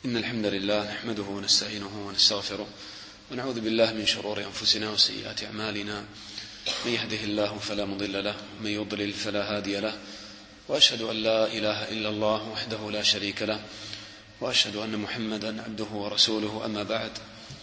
إن الحمد لله نحمده ونستعينه ونستغفره ونعوذ بالله من شرور أنفسنا وسيئات أعمالنا. من يهده الله فلا مضل له ومن يضلل فلا هادي له، وأشهد أن لا إله إلا الله وحده لا شريك له، وأشهد أن محمدا عبده ورسوله. أما بعد،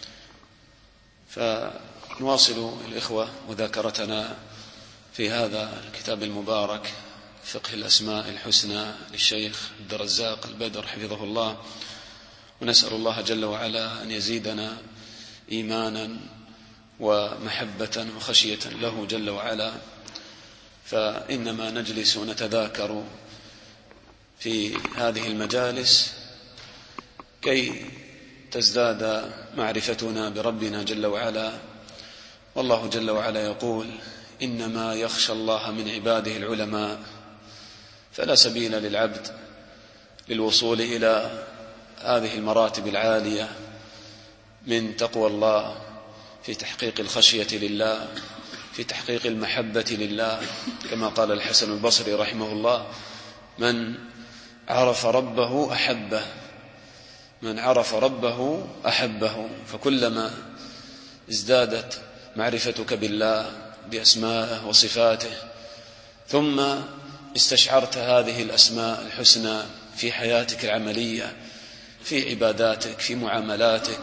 فنواصل الإخوة مذاكرتنا في هذا الكتاب المبارك فقه الأسماء الحسنى للشيخ عبد الرزاق البدر حفظه الله، ونسأل الله جل وعلا أن يزيدنا إيمانا ومحبة وخشية له جل وعلا. فإنما نجلس ونتذاكر في هذه المجالس كي تزداد معرفتنا بربنا جل وعلا، والله جل وعلا يقول: إنما يخشى الله من عباده العلماء. فلا سبيل للعبد للوصول إلى هذه المراتب العالية من تقوى الله في تحقيق الخشية لله، في تحقيق المحبة لله، كما قال الحسن البصري رحمه الله: من عرف ربه أحبه، من عرف ربه أحبه. فكلما ازدادت معرفتك بالله بأسمائه وصفاته، ثم استشعرت هذه الأسماء الحسنى في حياتك العملية، في عباداتك، في معاملاتك،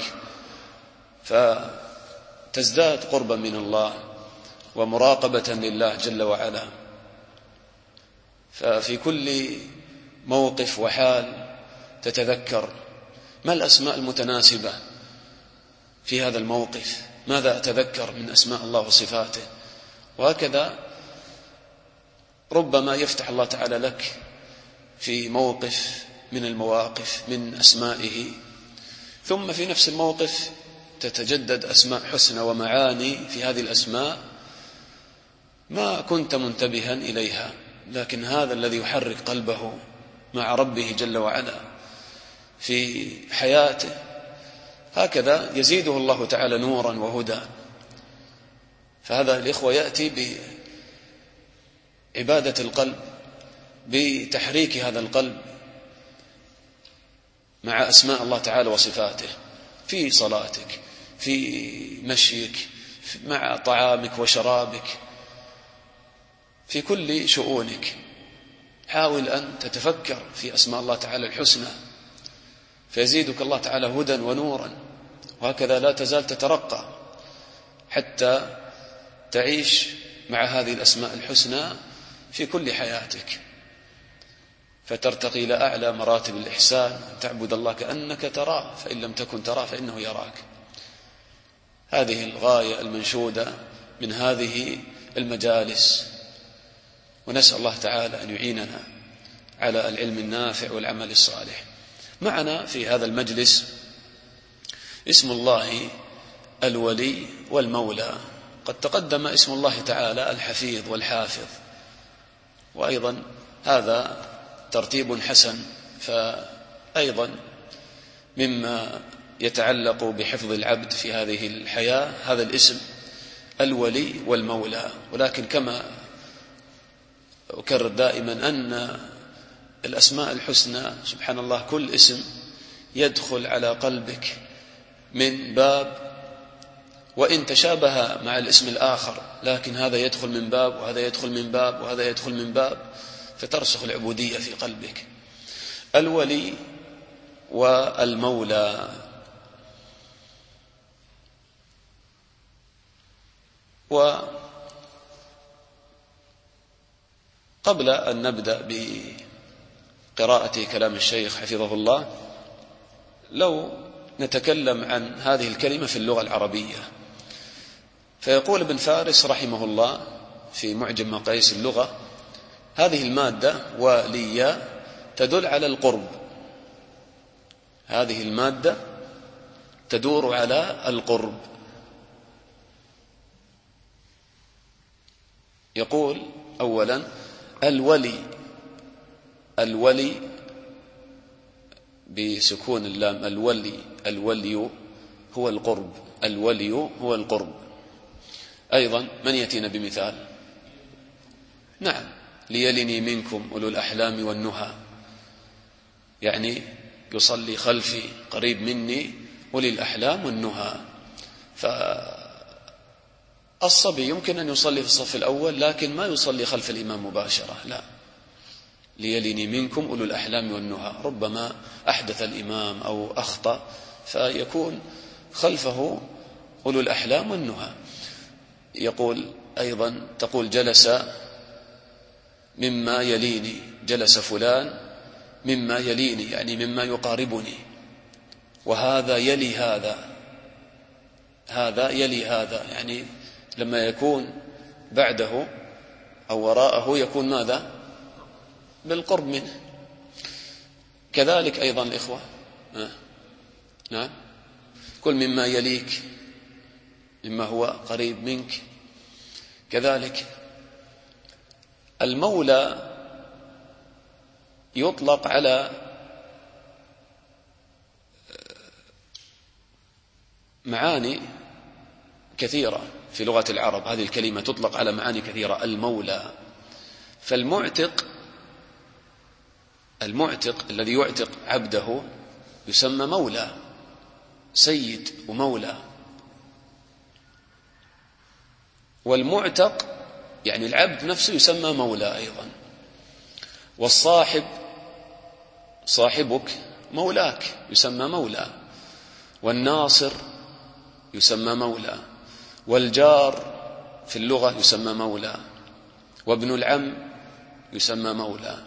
فتزداد قربا من الله ومراقبة لله جل وعلا. ففي كل موقف وحال تتذكر ما الأسماء المتناسبة في هذا الموقف، ماذا أتذكر من أسماء الله وصفاته. وهكذا ربما يفتح الله تعالى لك في موقف من المواقف من أسمائه، ثم في نفس الموقف تتجدد أسماء حسنى ومعاني في هذه الأسماء ما كنت منتبها إليها، لكن هذا الذي يحرك قلبه مع ربه جل وعلا في حياته، هكذا يزيده الله تعالى نورا وهدى. فهذا الإخوة يأتي بعبادة القلب، بتحريك هذا القلب مع أسماء الله تعالى وصفاته، في صلاتك، في مشيك، مع طعامك وشرابك، في كل شؤونك. حاول أن تتفكر في أسماء الله تعالى الحسنى، فيزيدك الله تعالى هدى ونورا. وهكذا لا تزال تترقى حتى تعيش مع هذه الأسماء الحسنى في كل حياتك، فترتقي إلى أعلى مراتب الإحسان، تعبد الله كأنك تراه، فإن لم تكن تراه فإنه يراك. هذه الغاية المنشودة من هذه المجالس، ونسأل الله تعالى أن يعيننا على العلم النافع والعمل الصالح. معنا في هذا المجلس اسم الله الولي والمولى. قد تقدم اسم الله تعالى الحفيظ والحافظ، وأيضا هذا ترتيب حسن، فأيضا مما يتعلق بحفظ العبد في هذه الحياة هذا الاسم الولي والمولى. ولكن كما أكرر دائما أن الأسماء الحسنى سبحان الله كل اسم يدخل على قلبك من باب، وإن تشابه مع الاسم الآخر، لكن هذا يدخل من باب وهذا يدخل من باب وهذا يدخل من باب، فترسخ العبودية في قلبك. الولي والمولى. وقبل أن نبدأ بقراءة كلام الشيخ حفظه الله، لو نتكلم عن هذه الكلمة في اللغة العربية، فيقول ابن فارس رحمه الله في معجم مقاييس اللغة: هذه المادة وليا تدل على القرب. هذه المادة تدور على القرب. يقول أولا الولي، الولي بسكون اللام، الولي، الولي هو القرب، الولي هو القرب. أيضا من يأتينا بمثال؟ نعم، ليلني منكم أولو الأحلام والنهى، يعني يصلي خلفي قريب مني أولي الأحلام والنهى. فالصبي يمكن أن يصلي في الصف الأول لكن ما يصلي خلف الإمام مباشرة، لا، ليلني منكم أولو الأحلام والنهى. ربما أحدث الإمام أو أخطأ فيكون خلفه أولو الأحلام والنهى. يقول أيضا تقول جلس مما يليني، جلس فلان مما يليني يعني مما يقاربني، وهذا يلي هذا، هذا يلي هذا، يعني لما يكون بعده أو وراءه يكون ماذا؟ بالقرب منه. كذلك أيضا الإخوة نعم، كل مما يليك مما هو قريب منك. كذلك المولى يطلق على معاني كثيرة في لغة العرب، هذه الكلمة تطلق على معاني كثيرة. المولى، فالمعتق الذي يعتق عبده يسمى مولى، سيد ومولى. والمعتق يعني العبد نفسه يسمى مولى أيضا. والصاحب، صاحبك مولاك يسمى مولى. والناصر يسمى مولى. والجار في اللغة يسمى مولى. وابن العم يسمى مولى.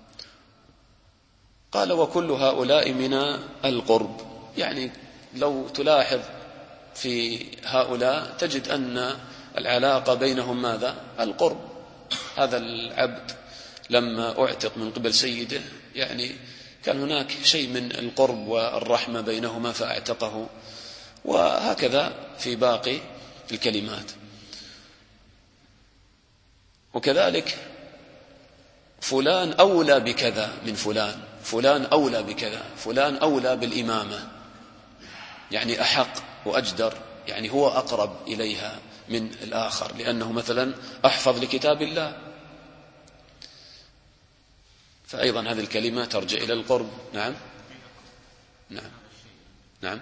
قال وكل هؤلاء من القرب، يعني لو تلاحظ في هؤلاء تجد أن العلاقة بينهم ماذا؟ القرب. هذا العبد لما أعتق من قبل سيده يعني كان هناك شيء من القرب والرحمة بينهما فأعتقه، وهكذا في باقي الكلمات. وكذلك فلان أولى بكذا من فلان، فلان أولى بكذا، فلان أولى بالإمامة، يعني أحق وأجدر، يعني هو أقرب إليها من الآخر لأنه مثلا أحفظ لكتاب الله. فأيضا هذه الكلمة ترجع إلى القرب. نعم نعم نعم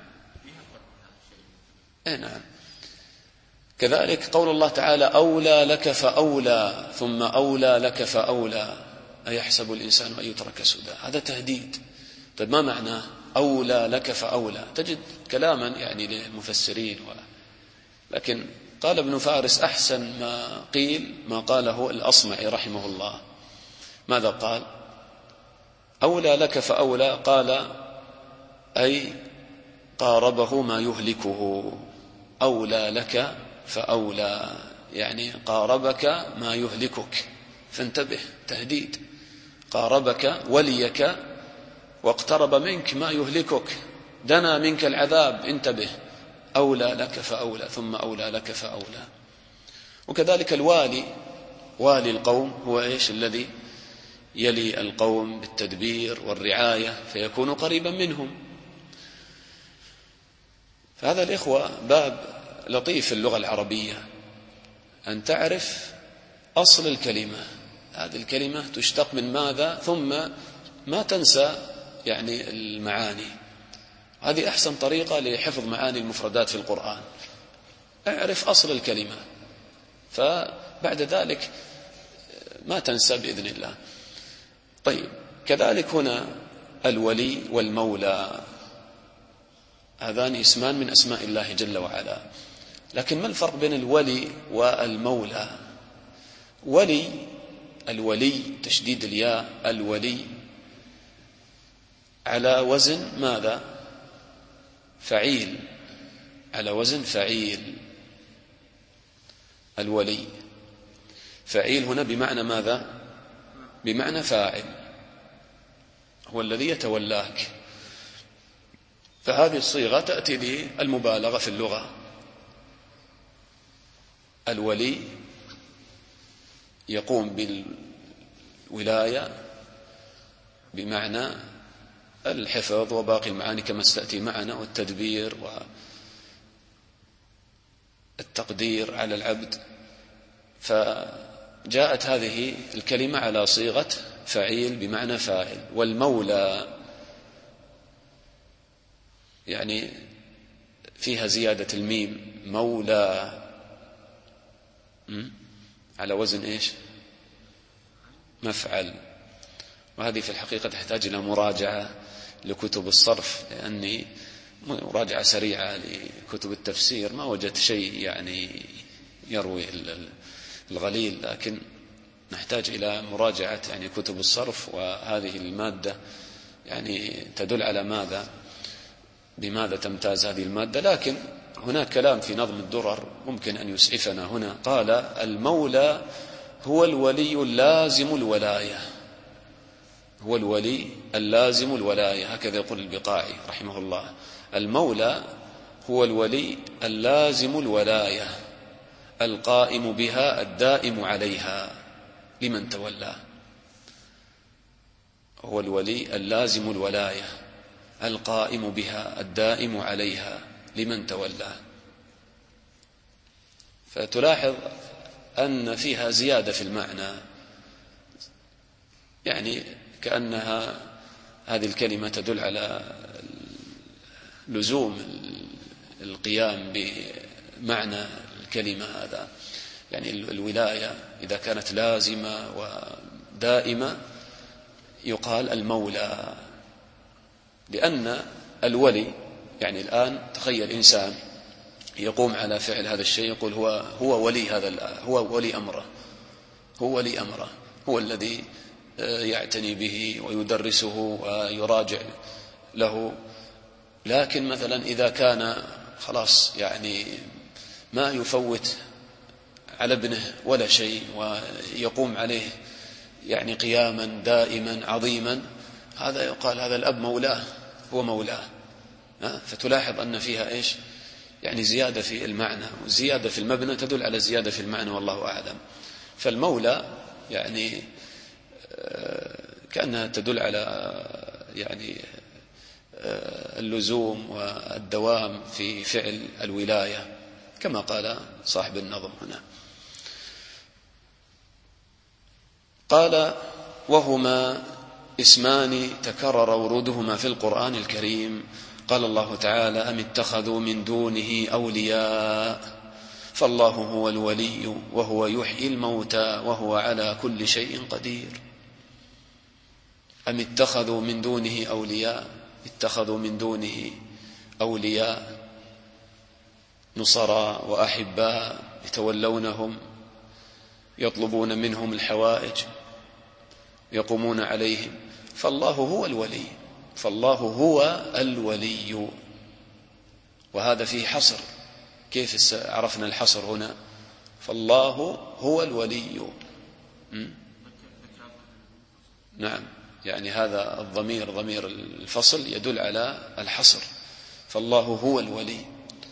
نعم. كذلك قول الله تعالى أولى لك فأولى ثم أولى لك فأولى أيحسب الإنسان أن يترك سدى، هذا تهديد. طيب ما معناه أولى لك فأولى؟ تجد كلاما يعني للمفسرين لكن قال ابن فارس أحسن ما قيل ما قاله الأصمعي رحمه الله. ماذا قال؟ أولى لك فأولى، قال أي قاربه ما يهلكه. أولى لك فأولى يعني قاربك ما يهلكك، فانتبه، تهديد. قاربك وليك واقترب منك ما يهلكك، دنا منك العذاب، انتبه. أولى لك فأولى ثم أولى لك فأولى. وكذلك الوالي، والي القوم هو إيش؟ الذي يلي القوم بالتدبير والرعاية فيكون قريبا منهم. فهذا الإخوة باب لطيف في اللغة العربية، أن تعرف أصل الكلمة. هذه الكلمة تشتق من ماذا، ثم ما تنسى يعني المعاني. هذه أحسن طريقة لحفظ معاني المفردات في القرآن. اعرف أصل الكلمة فبعد ذلك ما تنسى بإذن الله. طيب كذلك هنا الولي والمولى، هذان اسمان من أسماء الله جل وعلا. لكن ما الفرق بين الولي والمولى؟ الولي تشديد الياء، الولي على وزن ماذا؟ فعيل، على وزن فعيل. الولي فعيل هنا بمعنى ماذا؟ بمعنى فاعل، هو الذي يتولاك. فهذه الصيغة تأتي للمبالغة في اللغة. الولي يقوم بالولاية بمعنى الحفظ وباقي المعاني كما ستأتي معنا، والتدبير والتقدير على العبد. فجاءت هذه الكلمة على صيغة فعيل بمعنى فاعل. والمولى يعني فيها زيادة الميم، مولى، على وزن إيش؟ مفعل. وهذه في الحقيقة تحتاج إلى مراجعة لكتب الصرف، لأني مراجعة سريعة لكتب التفسير ما وجدت شيء يعني يروي الغليل، لكن نحتاج إلى مراجعة يعني كتب الصرف. وهذه المادة يعني تدل على ماذا، بماذا تمتاز هذه المادة. لكن هناك كلام في نظم الدرر ممكن أن يسعفنا هنا. قال: المولى هو الولي اللازم الولاية، هو الولي اللازم الولاية، هكذا يقول البقاعي رحمه الله. المولى هو الولي اللازم الولاية، القائم بها الدائم عليها لمن تولى. هو الولي اللازم الولاية، القائم بها الدائم عليها لمن تولى. فتلاحظ أن فيها زيادة في المعنى، يعني كأنها هذه الكلمة تدل على لزوم القيام بمعنى الكلمة هذا. يعني الولاية إذا كانت لازمة ودائمة يقال المولى، لأن الولي يعني الآن تخيل إنسان يقوم على فعل هذا الشيء، يقول هو ولي هذا، هو ولي أمره، هو ولي أمره، هو الذي يعتني به ويدرسه ويراجع له. لكن مثلا إذا كان خلاص يعني ما يفوت على ابنه ولا شيء ويقوم عليه يعني قياما دائما عظيما، هذا يقال هذا الأب مولاه، هو مولاه. فتلاحظ أن فيها إيش؟ يعني زيادة في المعنى، وزيادة في المبنى تدل على زيادة في المعنى، والله أعلم. فالمولى يعني كأنها تدل على يعني اللزوم والدوام في فعل الولاية كما قال صاحب النظم هنا. قال: وهما اسمان تكرر ورودهما في القرآن الكريم. قال الله تعالى: أم اتخذوا من دونه أولياء فالله هو الولي وهو يحيي الموتى وهو على كل شيء قدير. أم اتخذوا من دونه أولياء، اتخذوا من دونه أولياء نصراء وأحباء يتولونهم، يطلبون منهم الحوائج، يقومون عليهم. فالله هو الولي، فالله هو الولي. وهذا فيه حصر. كيف عرفنا الحصر هنا؟ فالله هو الولي. نعم، يعني هذا الضمير ضمير الفصل يدل على الحصر، فالله هو الولي.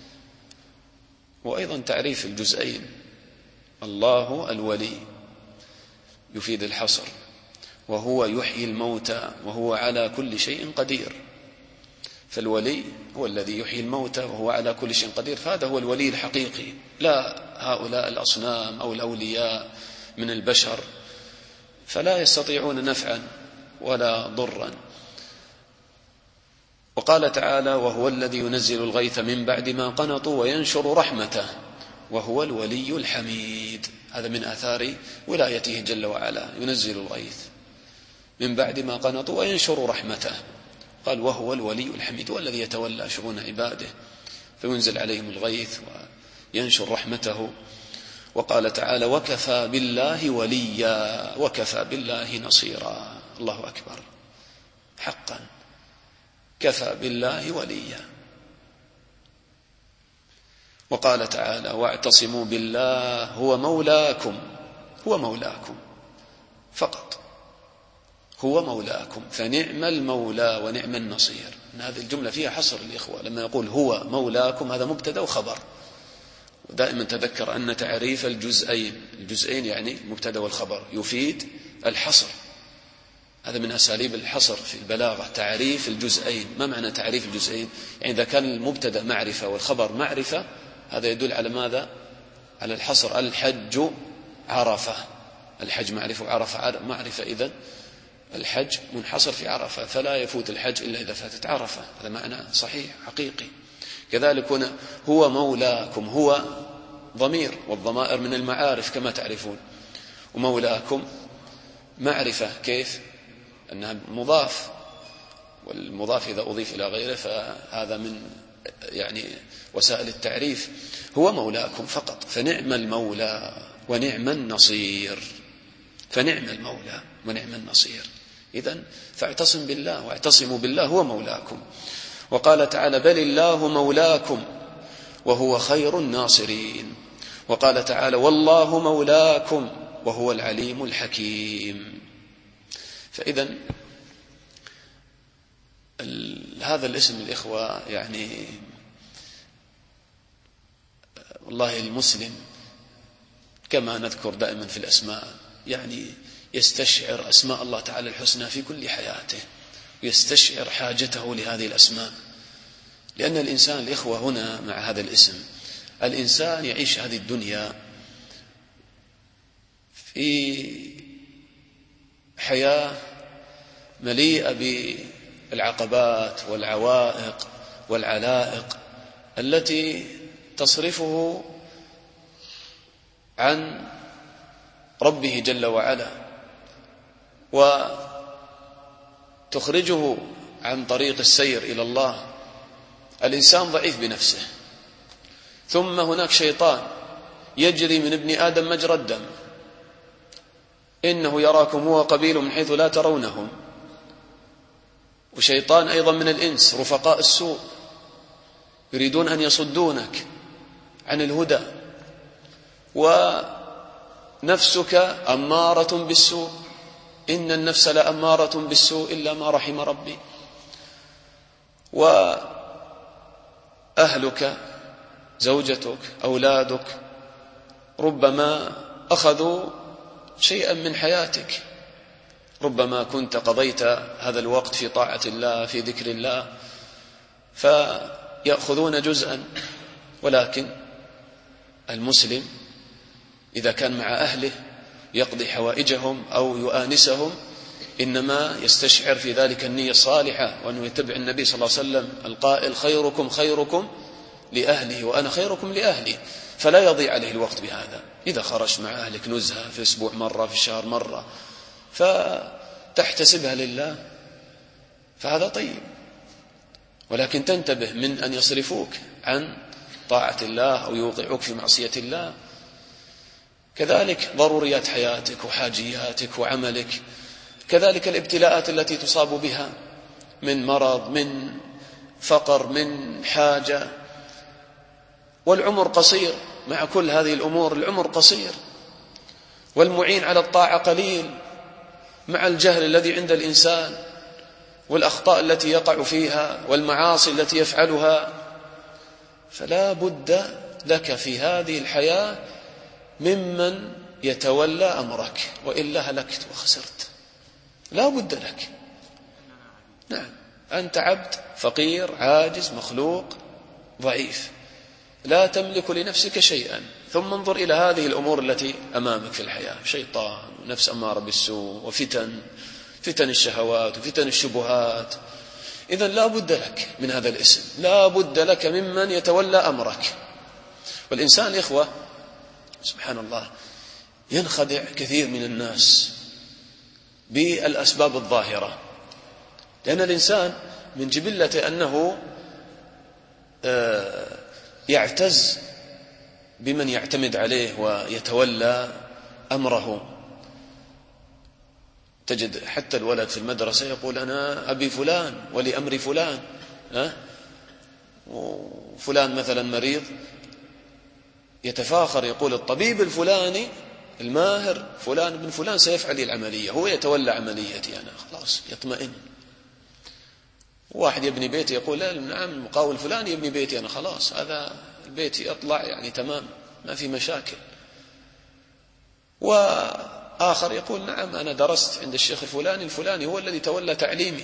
وأيضا تعريف الجزئين، الله الولي يفيد الحصر، وهو يحيي الموتى وهو على كل شيء قدير. فالولي هو الذي يحيي الموتى وهو على كل شيء قدير، فهذا هو الولي الحقيقي، لا هؤلاء الأصنام أو الأولياء من البشر، فلا يستطيعون نفعا ولا ضرا. وقال تعالى: وهو الذي ينزل الغيث من بعد ما قنطوا وينشر رحمته وهو الولي الحميد. هذا من آثار ولايته جل وعلا، ينزل الغيث من بعد ما قنطوا وينشر رحمته. قال: وهو الولي الحميد، هو الذي يتولى شؤون عباده فينزل عليهم الغيث وينشر رحمته. وقال تعالى: وكفى بالله وليا وكفى بالله نصيرا. الله أكبر، حقا كفى بالله وليا. وقال تعالى: واعتصموا بالله هو مولاكم، هو مولاكم فقط، هو مولاكم فنعم المولى ونعم النصير. هذه الجملة فيها حصر الإخوة، لما يقول هو مولاكم هذا مبتدأ وخبر. ودائما تذكر أن تعريف الجزئين يعني المبتدأ والخبر يفيد الحصر. هذا من أساليب الحصر في البلاغة، تعريف الجزئين. ما معنى تعريف الجزئين؟ يعني إذا كان المبتدأ معرفة والخبر معرفة، هذا يدل على ماذا؟ على الحصر. الحج عرفة، الحج معرفة وعرفة معرفة، إذن الحج منحصر في عرفة، فلا يفوت الحج إلا إذا فاتت عرفة. هذا معنى صحيح حقيقي. كذلك هنا هو مولاكم، هو ضمير، والضمائر من المعارف كما تعرفون، ومولاكم معرفة كيف أنها مضاف، والمضاف إذا أضيف إلى غيره فهذا من وسائل التعريف. هو مولاكم فقط، فنعم المولى ونعم النصير، فنعم المولى ونعم النصير. إذن فاعتصم بالله واعتصموا بالله، هو مولاكم. وقال تعالى بل الله مولاكم وهو خير الناصرين. وقال تعالى والله مولاكم وهو العليم الحكيم. فإذن هذا الاسم الإخوة والله المسلم كما نذكر دائما في الأسماء يستشعر أسماء الله تعالى الحسنى في كل حياته، ويستشعر حاجته لهذه الأسماء. لأن الإنسان الإخوة هنا مع هذا الاسم، الإنسان يعيش هذه الدنيا في حياة مليئة بالعقبات والعوائق والعلائق التي تصرفه عن ربه جل وعلا، وتخرجه عن طريق السير إلى الله. الإنسان ضعيف بنفسه، ثم هناك شيطان يجري من ابن آدم مجرى الدم، إنه يراكم هو قبيله من حيث لا ترونهم. وشيطان أيضا من الإنس، رفقاء السوء يريدون أن يصدونك عن الهدى، ونفسك أمارة بالسوء، إن النفس لأمارة بالسوء إلا ما رحم ربي. وأهلك زوجتك أولادك ربما أخذوا شيئا من حياتك، ربما كنت قضيت هذا الوقت في طاعة الله في ذكر الله فيأخذون جزءا. ولكن المسلم إذا كان مع أهله يقضي حوائجهم أو يؤانسهم إنما يستشعر في ذلك النية الصالحة، وأنه يتبع النبي صلى الله عليه وسلم القائل خيركم خيركم لأهله وأنا خيركم لأهلي، فلا يضيع عليه الوقت بهذا. إذا خرج مع أهلك نزهة في الأسبوع مرة، في الشهر مرة، فتحتسبها لله فهذا طيب، ولكن تنتبه من أن يصرفوك عن طاعة الله أو يوقعوك في معصية الله. كذلك ضروريات حياتك وحاجياتك وعملك، كذلك الابتلاءات التي تصاب بها من مرض، من فقر، من حاجة. والعمر قصير، مع كل هذه الأمور العمر قصير، والمعين على الطاعة قليل، مع الجهل الذي عند الإنسان والأخطاء التي يقع فيها والمعاصي التي يفعلها. فلا بد لك في هذه الحياة ممن يتولى أمرك، وإلا هلكت وخسرت. لا بد لك. نعم، أنت عبد فقير عاجز مخلوق ضعيف، لا تملك لنفسك شيئا. ثم انظر إلى هذه الأمور التي أمامك في الحياة، شيطان ونفس أمارة بالسوء وفتن الشهوات وفتن الشبهات. إذن لا بد لك من هذا الاسم، لا بد لك ممن يتولى أمرك. والإنسان إخوة سبحان الله ينخدع كثير من الناس بالأسباب الظاهرة، لأن الإنسان من جبلته أنه يعتز بمن يعتمد عليه ويتولى أمره. تجد حتى الولد في المدرسة يقول أنا أبي فلان ولأمر فلان، وفلان مثلا مريض يتفاخر يقول الطبيب الفلاني الماهر فلان بن فلان سيفعل لي العملية، هو يتولى عمليتي أنا، خلاص يطمئن. واحد يبني بيتي يقول لا نعم المقاول الفلاني يبني بيتي أنا، خلاص هذا البيت يطلع تمام ما في مشاكل. وآخر يقول نعم أنا درست عند الشيخ الفلاني هو الذي تولى تعليمي.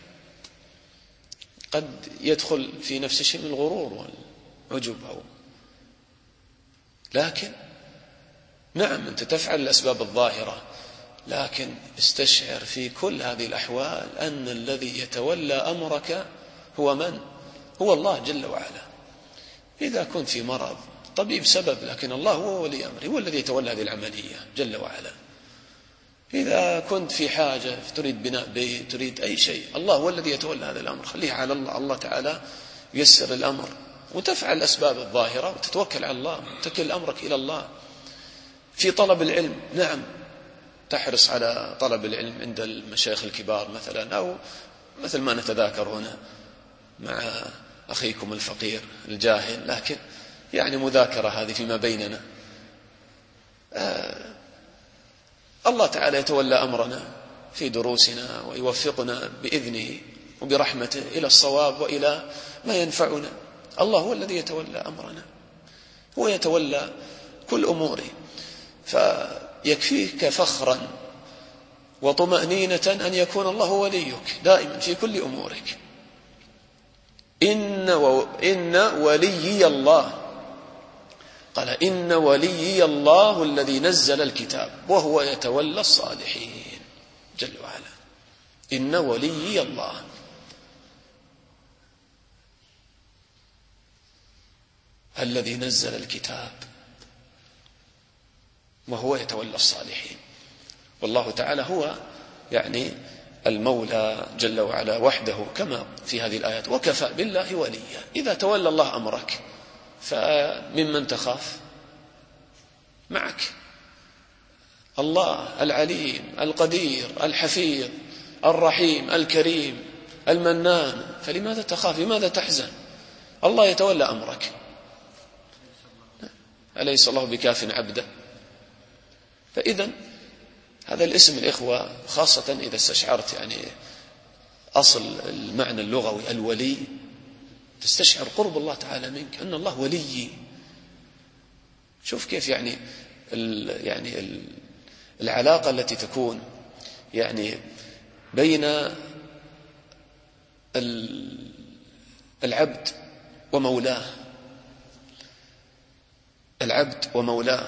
قد يدخل في نفس الشيء من الغرور والعجب لكن نعم أنت تفعل الأسباب الظاهرة، لكن استشعر في كل هذه الأحوال أن الذي يتولى أمرك هو من؟ هو الله جل وعلا. إذا كنت في مرض طبيب سبب، لكن الله هو ولي أمري، هو الذي يتولى هذه العملية جل وعلا. إذا كنت في حاجة تريد بناء بيت، تريد أي شيء، الله هو الذي يتولى هذا الأمر. خليه على الله، الله تعالى ييسر الأمر، وتفعل الأسباب الظاهرة وتتوكل على الله، تكل أمرك إلى الله. في طلب العلم، نعم، تحرص على طلب العلم عند المشايخ الكبار مثلا، أو مثل ما نتذاكر هنا مع أخيكم الفقير الجاهل، لكن يعني مذاكرة هذه فيما بيننا. الله تعالى يتولى أمرنا في دروسنا ويوفقنا بإذنه وبرحمته إلى الصواب وإلى ما ينفعنا. الله هو الذي يتولى أمرنا، هو يتولى كل أموره. فيكفيك فخرا وطمأنينة أن يكون الله وليك دائما في كل أمورك. إن وليي الله، قال إن وليي الله الذي نزل الكتاب وهو يتولى الصالحين جل وعلا. إن وليي الله، الذي نزل الكتاب وهو يتولى الصالحين. والله تعالى هو يعني المولى جل وعلا وحده، كما في هذه الآيات: وكفى بالله وليا. إذا تولى الله أمرك فممن تخاف؟ معك الله العليم القدير الحفيظ الرحيم الكريم المنان، فلماذا تخاف؟ لماذا تحزن؟ الله يتولى أمرك. أليس الله بكاف عبده؟ فإذا هذا الاسم الإخوة، خاصة إذا استشعرت يعني أصل المعنى اللغوي الولي، تستشعر قرب الله تعالى منك، أن الله ولي. شوف كيف يعني العلاقة التي تكون يعني بين العبد ومولاه، العبد ومولاه،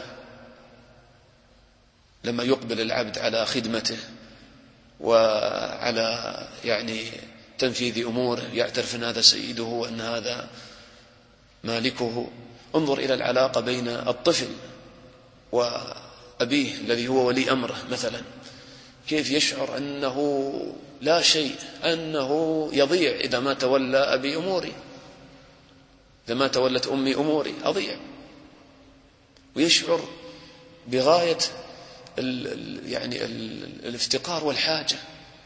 لما يقبل العبد على خدمته وعلى يعني تنفيذ أموره، يعترف أن هذا سيده وأن هذا مالكه. انظر إلى العلاقة بين الطفل وأبيه الذي هو ولي أمره مثلا، كيف يشعر أنه لا شيء، أنه يضيع إذا ما تولى أبي أموري، إذا ما تولت أمي أموري أضيع، ويشعر بغاية يعني الافتقار والحاجة.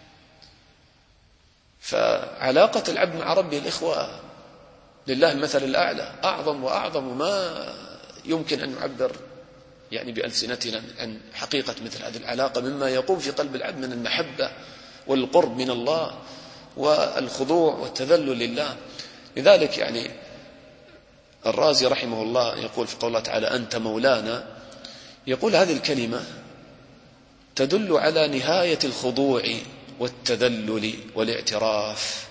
فعلاقة العبد مع ربه الإخوة لله المثل الأعلى، أعظم وأعظم ما يمكن أن نعبر يعني بألسنتنا عن حقيقة مثل هذه العلاقة، مما يقوم في قلب العبد من المحبة والقرب من الله والخضوع والتذلل لله. لذلك يعني الرازي رحمه الله يقول في قوله تعالى: أنت مولانا، يقول هذه الكلمة تدل على نهاية الخضوع والتذلل والاعتراف.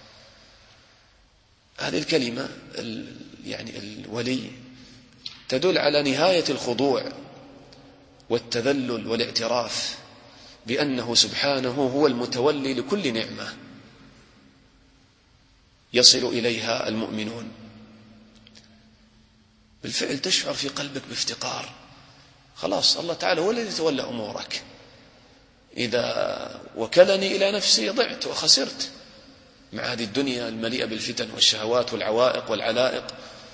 هذه الكلمة يعني الولي تدل على نهاية الخضوع والتذلل والاعتراف بأنه سبحانه هو المتولي لكل نعمة يصل إليها المؤمنون. بالفعل تشعر في قلبك بافتقار، خلاص الله تعالى هو الذي يتولى أمورك. إذا وكلني إلى نفسي ضعت وخسرت مع هذه الدنيا المليئة بالفتن والشهوات والعوائق والعلائق.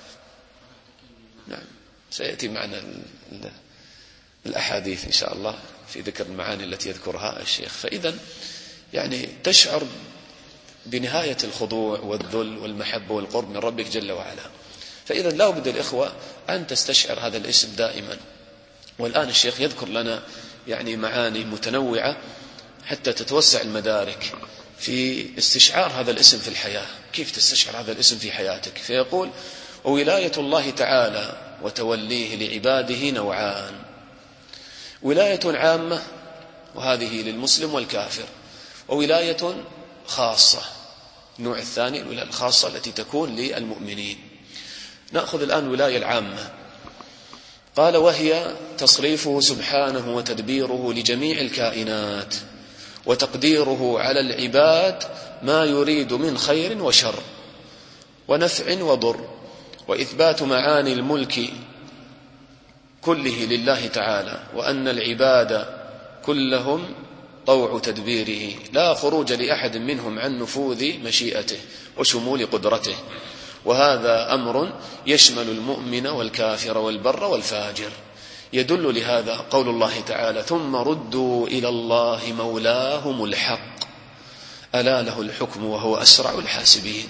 نعم، سيأتي معنا الأحاديث إن شاء الله في ذكر المعاني التي يذكرها الشيخ. فإذا يعني تشعر بنهاية الخضوع والذل والمحبة والقرب من ربك جل وعلا. فإذا لا بد الإخوة أن تستشعر هذا الاسم دائما. والآن الشيخ يذكر لنا يعني معاني متنوعة حتى تتوسع المدارك في استشعار هذا الاسم في الحياة. كيف تستشعر هذا الاسم في حياتك؟ فيقول: وولاية الله تعالى وتوليه لعباده نوعان: ولاية عامة، وهذه للمسلم والكافر، وولاية خاصة. النوع الثاني الولاية الخاصة التي تكون للمؤمنين. نأخذ الآن الولاية العامة. قال: وهي تصريفه سبحانه وتدبيره لجميع الكائنات، وتقديره على العباد ما يريد من خير وشر ونفع وضر، وإثبات معاني الملك كله لله تعالى، وأن العباد كلهم طوع تدبيره لا خروج لأحد منهم عن نفوذ مشيئته وشمول قدرته. وهذا أمر يشمل المؤمن والكافر والبر والفاجر. يدل لهذا قول الله تعالى: ثم ردوا إلى الله مولاهم الحق ألا له الحكم وهو أسرع الحاسبين.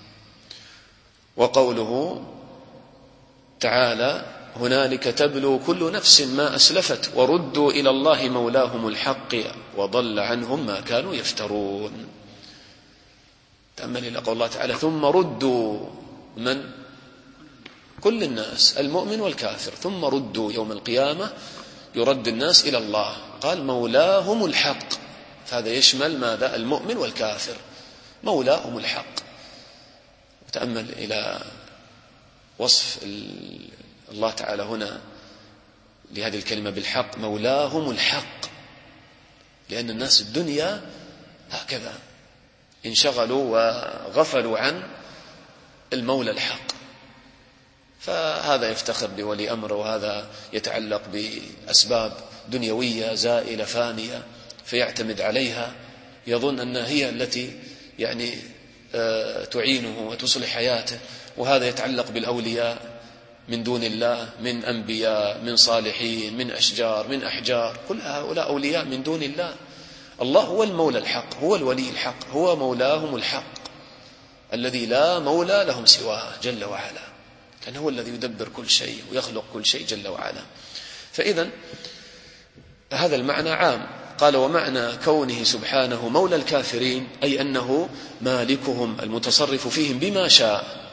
وقوله تعالى: هنالك تبلو كل نفس ما أسلفت وردوا إلى الله مولاهم الحق وضل عنهم ما كانوا يفترون. تأمل إلى قول الله تعالى: ثم ردوا، من؟ كل الناس، المؤمن والكافر. ثم ردوا، يوم القيامة يرد الناس إلى الله. قال: مولاهم الحق، فهذا يشمل ماذا؟ المؤمن والكافر، مولاهم الحق. وتأمل إلى وصف الله تعالى هنا لهذه الكلمة بالحق، مولاهم الحق، لأن الناس الدنيا هكذا انشغلوا وغفلوا عن المولى الحق. فهذا يفتخر بولي أمره، وهذا يتعلق بأسباب دنيوية زائلة فانية فيعتمد عليها، يظن أنها هي التي يعني تعينه وتصلح حياته. وهذا يتعلق بالأولياء من دون الله، من أنبياء، من صالحين، من أشجار، من أحجار، كل هؤلاء أولياء من دون الله. الله هو المولى الحق، هو الولي الحق، هو مولاهم الحق الذي لا مولى لهم سواه جل وعلا، لأنه هو الذي يدبر كل شيء ويخلق كل شيء جل وعلا. فإذا هذا المعنى عام. قال: ومعنى كونه سبحانه مولى الكافرين أي أنه مالكهم المتصرف فيهم بما شاء.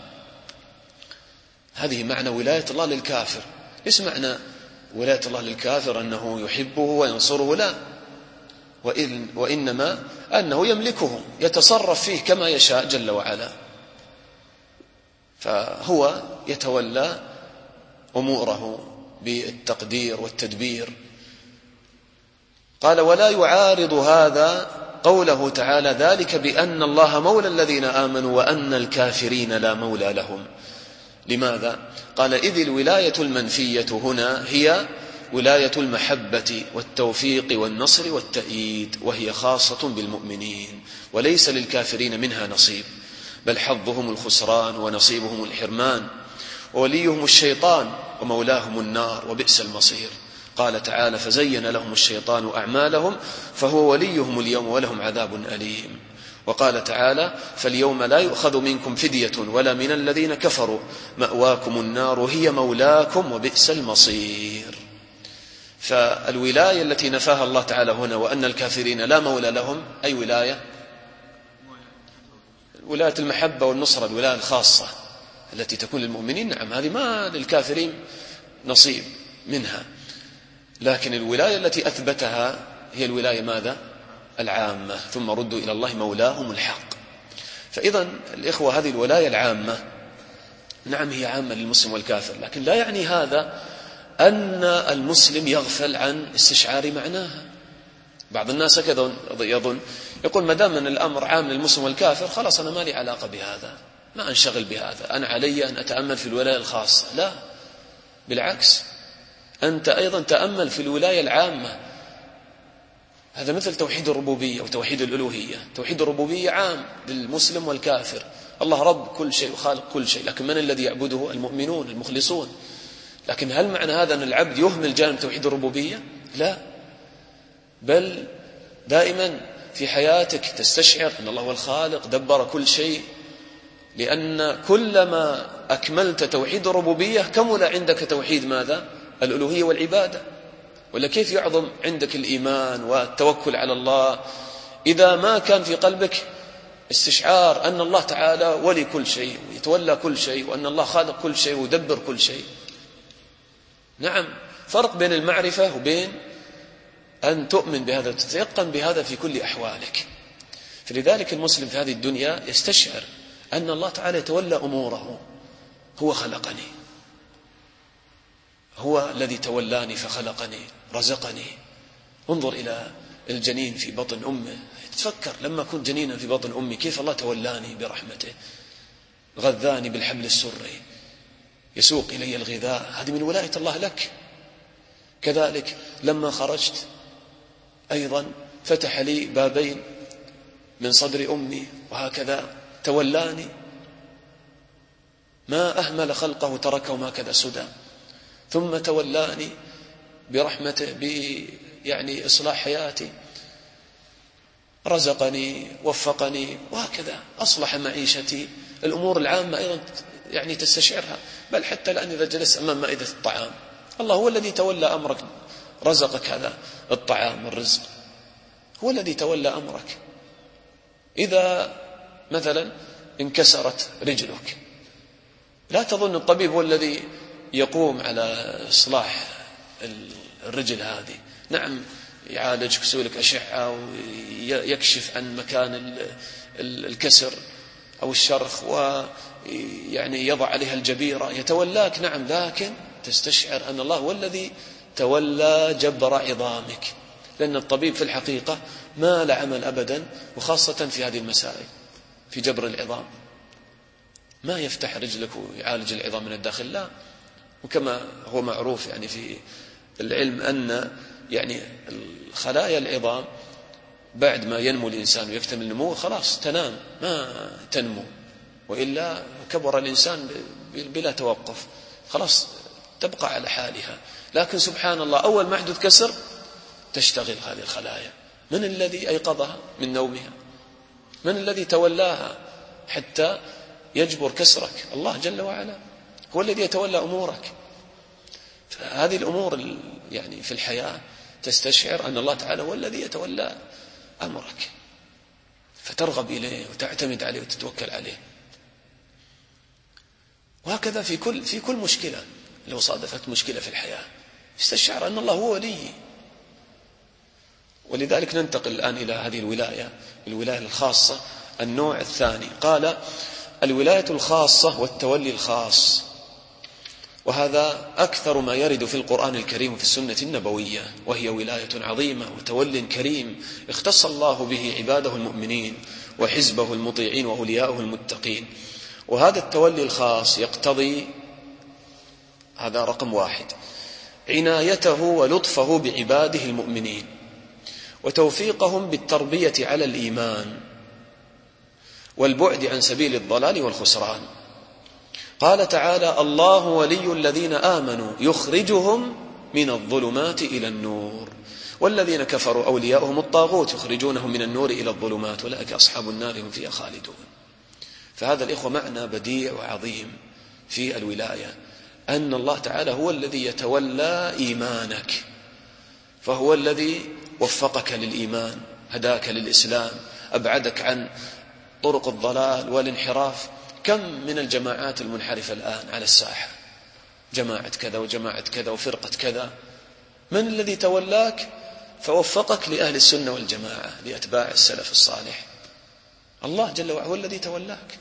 هذه معنى ولاية الله للكافر. ليس معنى ولاية الله للكافر أنه يحبه وينصره، لا، وإنما أنه يملكه، يتصرف فيه كما يشاء جل وعلا، فهو يتولى أموره بالتقدير والتدبير. قال: ولا يعارض هذا قوله تعالى: ذلك بأن الله مولى الذين آمنوا وأن الكافرين لا مولى لهم. لماذا؟ قال: إذ الولاية المنفية هنا هي ولاية المحبة والتوفيق والنصر والتأييد، وهي خاصة بالمؤمنين، وليس للكافرين منها نصيب، بل حظهم الخسران ونصيبهم الحرمان، ووليهم الشيطان ومولاهم النار وبئس المصير. قال تعالى: فزين لهم الشيطان أعمالهم فهو وليهم اليوم ولهم عذاب أليم. وقال تعالى: فاليوم لا يؤخذ منكم فدية ولا من الذين كفروا مأواكم النار هي مولاكم وبئس المصير. فالولاية التي نفاها الله تعالى هنا وأن الكافرين لا مولى لهم أي ولاية؟ ولاية المحبة والنصرة، الولاية الخاصة التي تكون للمؤمنين. نعم، هذه ما للكافرين نصيب منها، لكن الولاية التي أثبتها هي الولاية ماذا؟ العامة. ثم ردوا إلى الله مولاهم الحق. فإذا الإخوة، هذه الولاية العامة نعم هي عامة للمسلم والكافر، لكن لا يعني هذا أن المسلم يغفل عن استشعار معناها. بعض الناس كذا يظن، يقول: ما دام أن الأمر عام للمسلم والكافر خلاص أنا ما لي علاقة بهذا، ما أنشغل بهذا، أنا علي أن أتأمل في الولاية الخاصة. لا، بالعكس، أنت أيضا تأمل في الولاية العامة. هذا مثل توحيد الربوبية وتوحيد الألوهية. توحيد الربوبية عام للمسلم والكافر، الله رب كل شيء وخالق كل شيء، لكن من الذي يعبده؟ المؤمنون المخلصون. لكن هل معنى هذا أن العبد يهمل جانب توحيد الربوبية؟ لا، بل دائما في حياتك تستشعر أن الله هو الخالق دبر كل شيء، لأن كلما أكملت توحيد الربوبية كمل عندك توحيد ماذا؟ الألوهية والعبادة. ولا كيف يعظم عندك الإيمان والتوكل على الله إذا ما كان في قلبك استشعار أن الله تعالى ولي كل شيء ويتولى كل شيء، وأن الله خالق كل شيء ويدبر كل شيء. نعم، فرق بين المعرفة وبين أن تؤمن بهذا وتتيقن بهذا في كل أحوالك. فلذلك المسلم في هذه الدنيا يستشعر أن الله تعالى يتولى أموره، هو خلقني، هو الذي تولاني فخلقني رزقني. انظر إلى الجنين في بطن أمه، تفكر لما كنت جنينا في بطن أمي كيف الله تولاني برحمته، غذاني بالحبل السري، يسوق إلي الغذاء، هذه من ولاية الله لك. كذلك لما خرجت أيضا فتح لي بابين من صدر أمي، وهكذا تولاني، ما أهمل خلقه تركهم هكذا سدى. ثم تولاني برحمته يعني إصلاح حياتي، رزقني وفقني، وهكذا أصلح معيشتي. الأمور العامة أيضا يعني تستشعرها، بل حتى الآن إذا جلست أمام مائدة الطعام الله هو الذي تولى أمرك، رزقك هذا الطعام الرزق، هو الذي تولى أمرك. إذا مثلا انكسرت رجلك لا تظن الطبيب هو الذي يقوم على إصلاح الرجل هذه، نعم يعالجك، يسوي لك أشعة ويكشف عن مكان الكسر أو الشرخ ويعني يضع عليها الجبيرة، يتولاك نعم، لكن تستشعر أن الله هو الذي تولى جبر عظامك، لأن الطبيب في الحقيقة ما لا عمل أبدا، وخاصة في هذه المسائل في جبر العظام، ما يفتح رجلك ويعالج العظام من الداخل، لا. وكما هو معروف يعني في العلم أن يعني خلايا العظام بعد ما ينمو الإنسان ويكتمل النمو خلاص تنام، ما تنمو، وإلا كبر الإنسان بلا توقف، خلاص تبقى على حالها. لكن سبحان الله أول ما يحدث كسر تشتغل هذه الخلايا. من الذي أيقظها من نومها؟ من الذي تولاها حتى يجبر كسرك؟ الله جل وعلا هو الذي يتولى أمورك. فهذه الأمور يعني في الحياة تستشعر أن الله تعالى هو الذي يتولى أمرك، فترغب إليه وتعتمد عليه وتتوكل عليه. وهكذا في كل مشكلة، لو صادفت مشكلة في الحياة استشعر أن الله هو ولي. ولذلك ننتقل الآن إلى هذه الولاية الخاصة، النوع الثاني. قال الولاية الخاصة والتولي الخاص، وهذا أكثر ما يرد في القرآن الكريم وفي السنة النبوية، وهي ولاية عظيمة وتول كريم اختص الله به عباده المؤمنين وحزبه المطيعين وأولياءه المتقين. وهذا التولي الخاص يقتضي، هذا رقم 1، عنايته ولطفه بعباده المؤمنين وتوفيقهم بالتربية على الإيمان والبعد عن سبيل الضلال والخسران. قال تعالى الله ولي الذين آمنوا يخرجهم من الظلمات إلى النور والذين كفروا أولياؤهم الطاغوت يخرجونهم من النور إلى الظلمات أولئك أصحاب النار هم فيها خالدون. فهذا الإخوة معنى بديع وعظيم في الولاية، أن الله تعالى هو الذي يتولى إيمانك، فهو الذي وفقك للإيمان، هداك للإسلام، أبعدك عن طرق الضلال والانحراف. كم من الجماعات المنحرفة الآن على الساحة، جماعة كذا وجماعة كذا وفرقة كذا، من الذي تولاك فوفقك لأهل السنة والجماعة لأتباع السلف الصالح؟ الله جل وعلا هو الذي تولاك،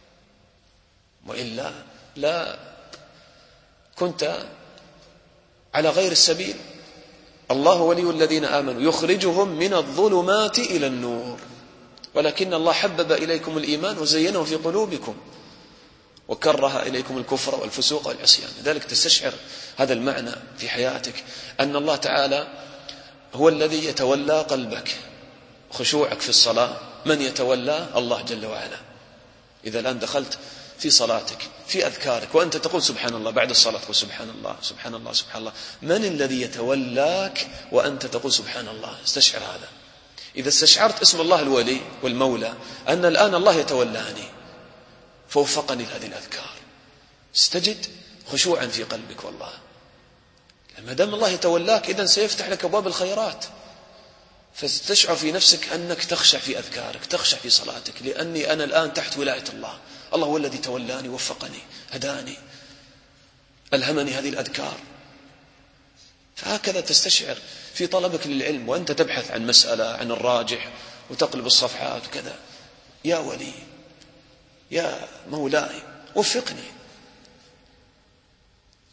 وإلا لا كنت على غير السبيل. الله ولي الذين آمنوا يخرجهم من الظلمات إلى النور، ولكن الله حبب إليكم الإيمان وزينه في قلوبكم وكره إليكم الكفر والفسوق والعصيان. لذلك تستشعر هذا المعنى في حياتك، أن الله تعالى هو الذي يتولى قلبك، خشوعك في الصلاة من يتولى؟ الله جل وعلا. إذا الآن دخلت في صلاتك في أذكارك وأنت تقول سبحان الله، بعد الصلاة تقول سبحان الله سبحان الله سبحان الله، من الذي يتولاك وأنت تقول سبحان الله؟ استشعر هذا. إذا استشعرت اسم الله الولي والمولى، أن الآن الله يتولاني فوفقني لهذه الأذكار، استجد خشوعا في قلبك، والله ما دام الله يتولاك إذن سيفتح لك أبواب الخيرات، فتشعر في نفسك أنك تخشع في أذكارك، تخشع في صلاتك، لأني أنا الآن تحت ولاية الله، الله هو الذي تولاني وفقني هداني ألهمني هذه الأذكار. فهكذا تستشعر في طلبك للعلم وأنت تبحث عن مسألة، عن الراجح وتقلب الصفحات وكذا، يا ولي يا مولاي وفقني.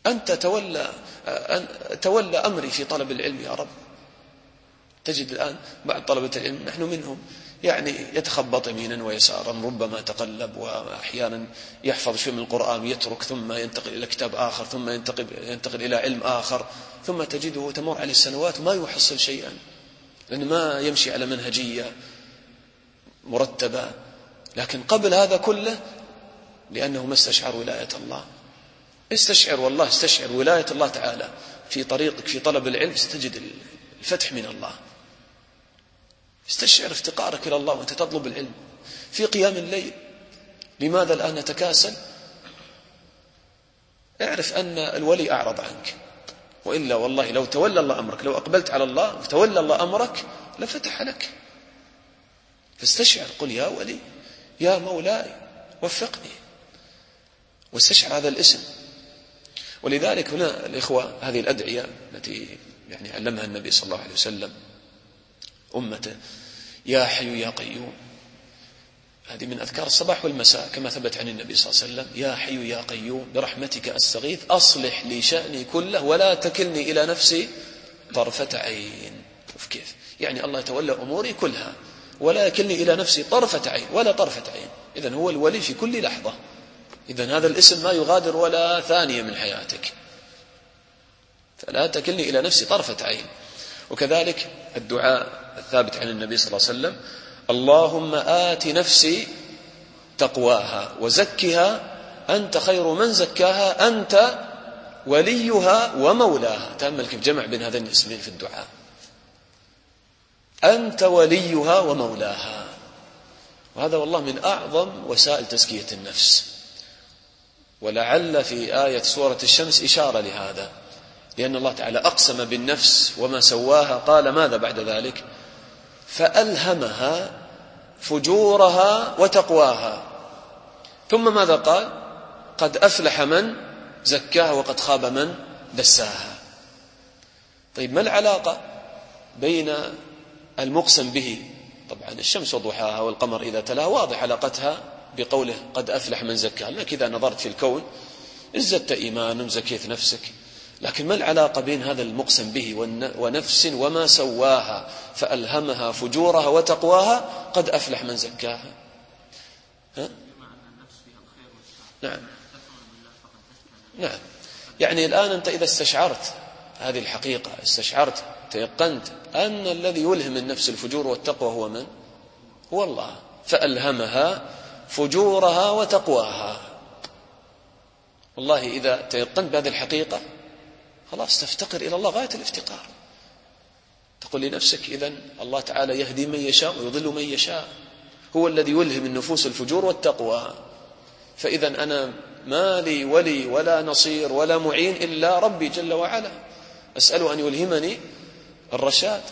أنت تولى أمري في طلب العلم يا رب. تجد الآن بعض طلبة العلم نحن منهم يعني يتخبط يمينا ويسارا، ربما تقلب، وأحيانا يحفظ شيء من القرآن يترك، ثم ينتقل إلى كتاب آخر، ثم ينتقل إلى علم آخر، ثم تجده تمر عليه السنوات وما يحصل شيئا، لأنه ما يمشي على منهجية مرتبة. لكن قبل هذا كله لأنه ما استشعر ولاية الله. استشعر، والله استشعر ولاية الله تعالى في طريقك في طلب العلم، ستجد الفتح من الله. استشعر افتقارك إلى الله وأنت تطلب العلم في قيام الليل. لماذا الآن نتكاسل؟ اعرف أن الولي أعرض عنك، وإلا والله لو تولى الله أمرك، لو أقبلت على الله وتولى الله أمرك لفتح لك. فاستشعر، قل يا ولي يا مولاي وفقني، واستشعر هذا الاسم. ولذلك هنا الإخوة هذه الأدعية التي يعني علمها النبي صلى الله عليه وسلم أمته، يا حي يا قيوم، هذه من أذكار الصباح والمساء كما ثبت عن النبي صلى الله عليه وسلم. يا حي يا قيوم برحمتك أستغيث أصلح لي شأني كله ولا تكلني إلى نفسي طرفة عين. شوف كيف يعني الله يتولى أموري كلها ولا يكلني إلى نفسي طرفة عين ولا طرفة عين. إذن هو الولي في كل لحظة. إذن هذا الاسم ما يغادر ولا ثانية من حياتك، فلا تكلني إلى نفسي طرفة عين. وكذلك الدعاء الثابت عن النبي صلى الله عليه وسلم، اللهم آت نفسي تقواها وزكها أنت خير من زكاها أنت وليها ومولاها. تأمل كيف جمع بين هذين الاسمين في الدعاء، أنت وليها ومولاها. وهذا والله من أعظم وسائل تزكية النفس. ولعل في آية سورة الشمس إشارة لهذا، لأن الله تعالى أقسم بالنفس وما سواها، قال ماذا بعد ذلك؟ فألهمها فجورها وتقواها. ثم ماذا قال؟ قد أفلح من زكاها وقد خاب من دساها. طيب ما العلاقة بين المقسم به؟ طبعا الشمس وضحاها والقمر إذا تلاها واضح علاقتها بقوله قد أفلح من زكاها، لأنك إذا نظرت في الكون ازددت إيمانا وزكيت نفسك. لكن ما العلاقة بين هذا المقسم به ونفس وما سواها فألهمها فجورها وتقواها قد أفلح من زكاها؟ نعم. يعني الآن أنت إذا استشعرت هذه الحقيقة، استشعرت تيقنت أن الذي يلهم النفس الفجور والتقوى هو من؟ هو الله. فألهمها فجورها وتقواها. والله إذا تيقنت بهذه الحقيقة خلاص تفتقر إلى الله غاية الافتقار. تقول لنفسك إذن الله تعالى يهدي من يشاء ويضل من يشاء، هو الذي يلهم النفوس الفجور والتقوى. فإذن أنا ما لي ولي ولا نصير ولا معين إلا ربي جل وعلا، أسأله أن يلهمني الرشاد.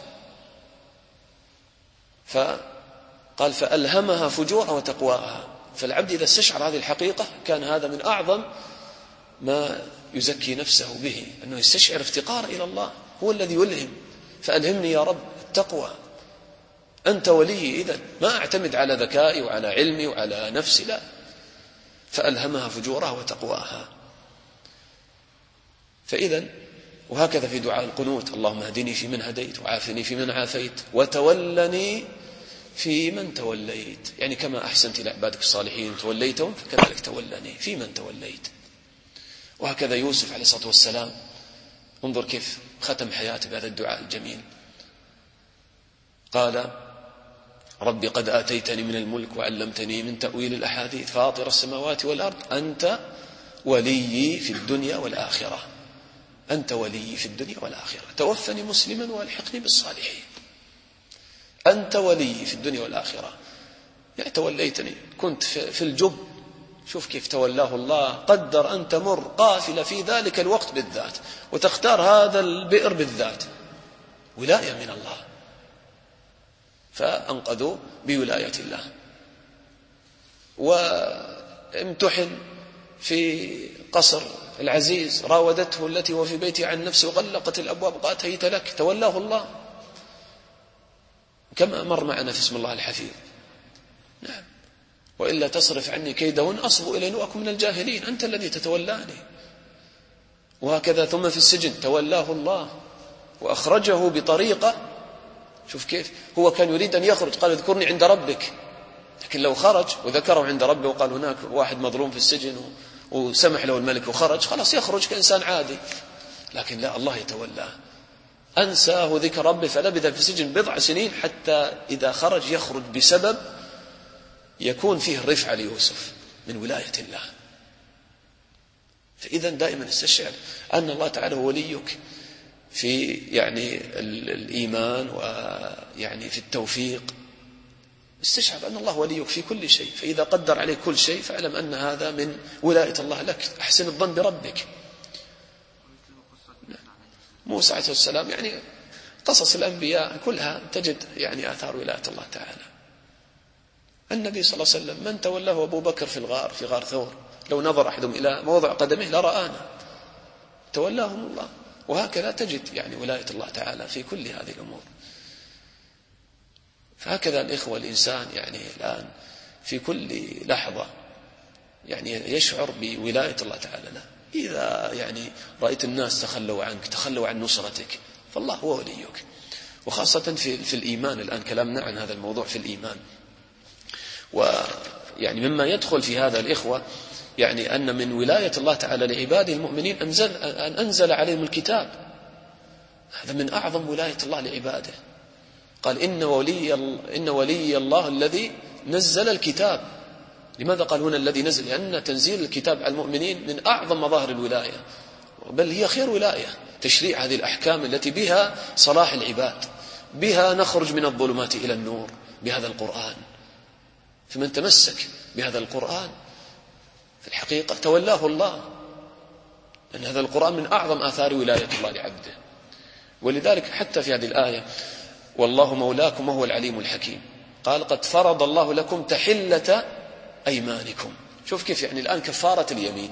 فقال فألهمها فجورها وتقواها. فالعبد إذا استشعر هذه الحقيقة كان هذا من أعظم ما يزكي نفسه به، أنه يستشعر افتقار إلى الله، هو الذي يلهم. فألهمني يا رب التقوى، أنت ولي. إذن ما أعتمد على ذكائي وعلى علمي وعلى نفسي، لا، فألهمها فجورها وتقواها. فإذن وهكذا في دعاء القنوت، اللهم اهدني فيمن هديت وعافني فيمن عافيت وتولني فيمن توليت. يعني كما أحسنت إلى عبادك الصالحين توليتهم فكذلك تولني فيمن توليت. وهكذا يوسف عليه الصلاة والسلام، انظر كيف ختم حياته بهذا الدعاء الجميل. قال ربي قد آتيتني من الملك وعلمتني من تأويل الأحاديث فاطر السماوات والأرض أنت ولي في الدنيا والآخرة. أنت ولي في الدنيا والآخرة، توفني مسلما والحقني بالصالحين. أنت ولي في الدنيا والآخرة، يعني توليتني، كنت في الجب، شوف كيف تولاه الله. قدر أن تمر قافلة في ذلك الوقت بالذات وتختار هذا البئر بالذات، ولاية من الله، فأنقذوا بولاية الله. وامتحن في قصر العزيز، راودته التي هو في بيتي عن نفسه وغلقت الأبواب قالت هيت لك، تولاه الله، كما مر معنا في اسم الله الحفيظ. نعم، وإلا تصرف عني كيدهن أصب إليهن وأكن من الجاهلين، أنت الذي تتولاني. وهكذا ثم في السجن تولاه الله وأخرجه بطريقة. شوف كيف هو كان يريد أن يخرج، قال اذكرني عند ربك، لكن لو خرج وذكره عند ربه وقال هناك واحد مظلوم في السجن وسمح له الملك وخرج، خلاص يخرج كإنسان عادي. لكن لا، الله يتولاه، أنساه ذكر ربه فلبث في السجن 7 سنين حتى إذا خرج يخرج بسبب يكون فيه الرفعة ليوسف من ولاية الله. فإذا دائما استشعر أن الله تعالى هو وليك في يعني الإيمان ويعني في التوفيق. استشعر أن الله وليك في كل شيء، فإذا قدر عليك كل شيء فاعلم أن هذا من ولاية الله لك. أحسن الظن بربك. موسى عليه السلام يعني قصص الأنبياء كلها تجد يعني آثار ولاية الله تعالى. النبي صلى الله عليه وسلم من تولاه أبو بكر في غار ثور، لو نظر أحدهم إلى موضع قدمه لرآنا، تولاهم الله. وهكذا تجد يعني ولاية الله تعالى في كل هذه الأمور. فهكذا الإخوة الإنسان يعني الآن في كل لحظة يعني يشعر بولاية الله تعالى له. إذا يعني رأيت الناس تخلوا عنك، تخلوا عن نصرتك، فالله هو وليك. وخاصة في الإيمان، الآن كلامنا عن هذا الموضوع في الإيمان. ويعني مما يدخل في هذا الإخوة يعني أن من ولاية الله تعالى لعباده المؤمنين أن أنزل عليهم الكتاب. هذا من أعظم ولاية الله لعباده. قال إن ولي الله الذي نزل الكتاب. لماذا قال هنا الذي نزل؟ لأن تنزيل الكتاب على المؤمنين من أعظم مظاهر الولاية، بل هي خير ولاية. تشريع هذه الأحكام التي بها صلاح العباد، بها نخرج من الظلمات إلى النور بهذا القرآن. فمن تمسك بهذا القرآن في الحقيقة تولاه الله، لأن هذا القرآن من أعظم آثار ولاية الله لعبده. ولذلك حتى في هذه الآية والله مولاكم وهو العليم الحكيم، قال قد فرض الله لكم تحلة أيمانكم. شوف كيف يعني الآن كفارة اليمين.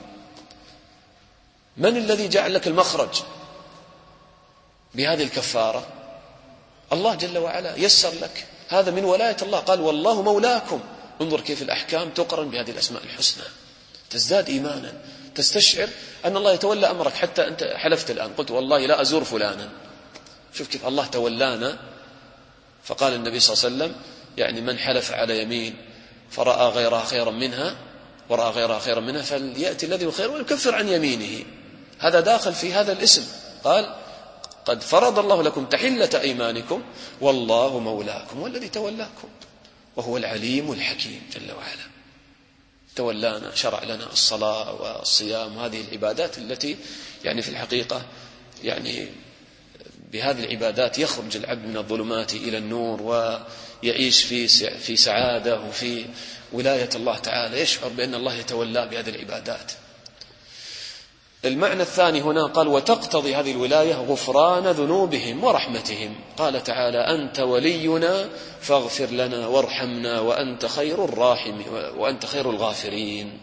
من الذي جعل لك المخرج بهذه الكفارة؟ الله جل وعلا يسر لك. هذا من ولاية الله. قال والله مولاكم. انظر كيف الأحكام تقرن بهذه الأسماء الحسنى، تزداد إيمانا، تستشعر أن الله يتولى أمرك. حتى أنت حلفت الآن قلت والله لا أزور فلانا، شوف كيف الله تولانا. فقال النبي صلى الله عليه وسلم يعني من حلف على يمين فرأى غيرها خيرا منها فليأتي الذي هو خير ويكفر عن يمينه. هذا داخل في هذا الاسم. قال قد فرض الله لكم تحلة أيمانكم والله مولاكم والذي تولاكم وهو العليم الحكيم جل وعلا. تولانا، شرع لنا الصلاة والصيام وهذه العبادات التي يعني في الحقيقة يعني بهذه العبادات يخرج العبد من الظلمات إلى النور ويعيش في سعادة وفي ولاية الله تعالى، يشعر بأن الله يتولى بهذه العبادات. المعنى الثاني هنا قال وتقتضي هذه الولاية غفران ذنوبهم ورحمتهم. قال تعالى أنت ولينا فاغفر لنا وارحمنا وأنت خير الغافرين.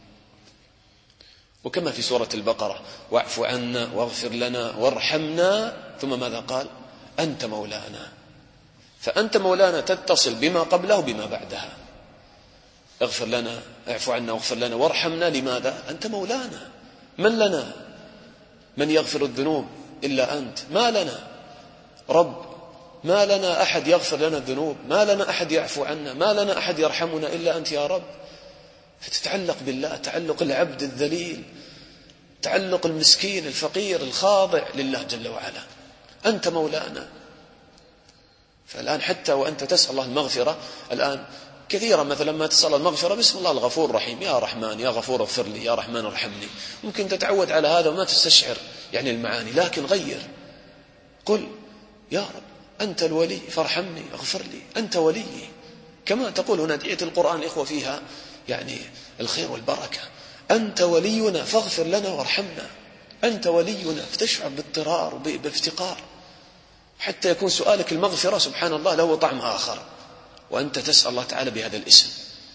وكما في سورة البقرة واعف عنا واغفر لنا وارحمنا، ثم ماذا قال؟ أنت مولانا. فأنت مولانا تتصل بما قبله بما بعدها. اغفر لنا، اعف عنا واغفر لنا وارحمنا. لماذا؟ أنت مولانا. من لنا من يغفر الذنوب إلا أنت؟ ما لنا رب، ما لنا أحد يغفر لنا الذنوب، ما لنا أحد يعفو عنا، ما لنا أحد يرحمنا إلا أنت يا رب. فتتعلق بالله تعلق العبد الذليل، تعلق المسكين الفقير الخاضع لله جل وعلا. أنت مولانا. فالآن حتى وأنت تسأل الله المغفرة، الآن كثيرا مثلا ما تسأل المغفرة بسم الله الغفور الرحيم، يا رحمن يا غفور اغفر لي، يا رحمن ارحمني. ممكن تتعود على هذا وما تستشعر يعني المعاني، لكن غير، قل يا رب أنت الولي فارحمني اغفر لي، أنت ولي. كما تقول هنا دعية القرآن الإخوة فيها يعني الخير والبركة. أنت ولينا فاغفر لنا وارحمنا، أنت ولينا. فتشعر باضطرار وبافتقار حتى يكون سؤالك المغفرة سبحان الله له طعم آخر وأنت تسأل الله تعالى بهذا الاسم.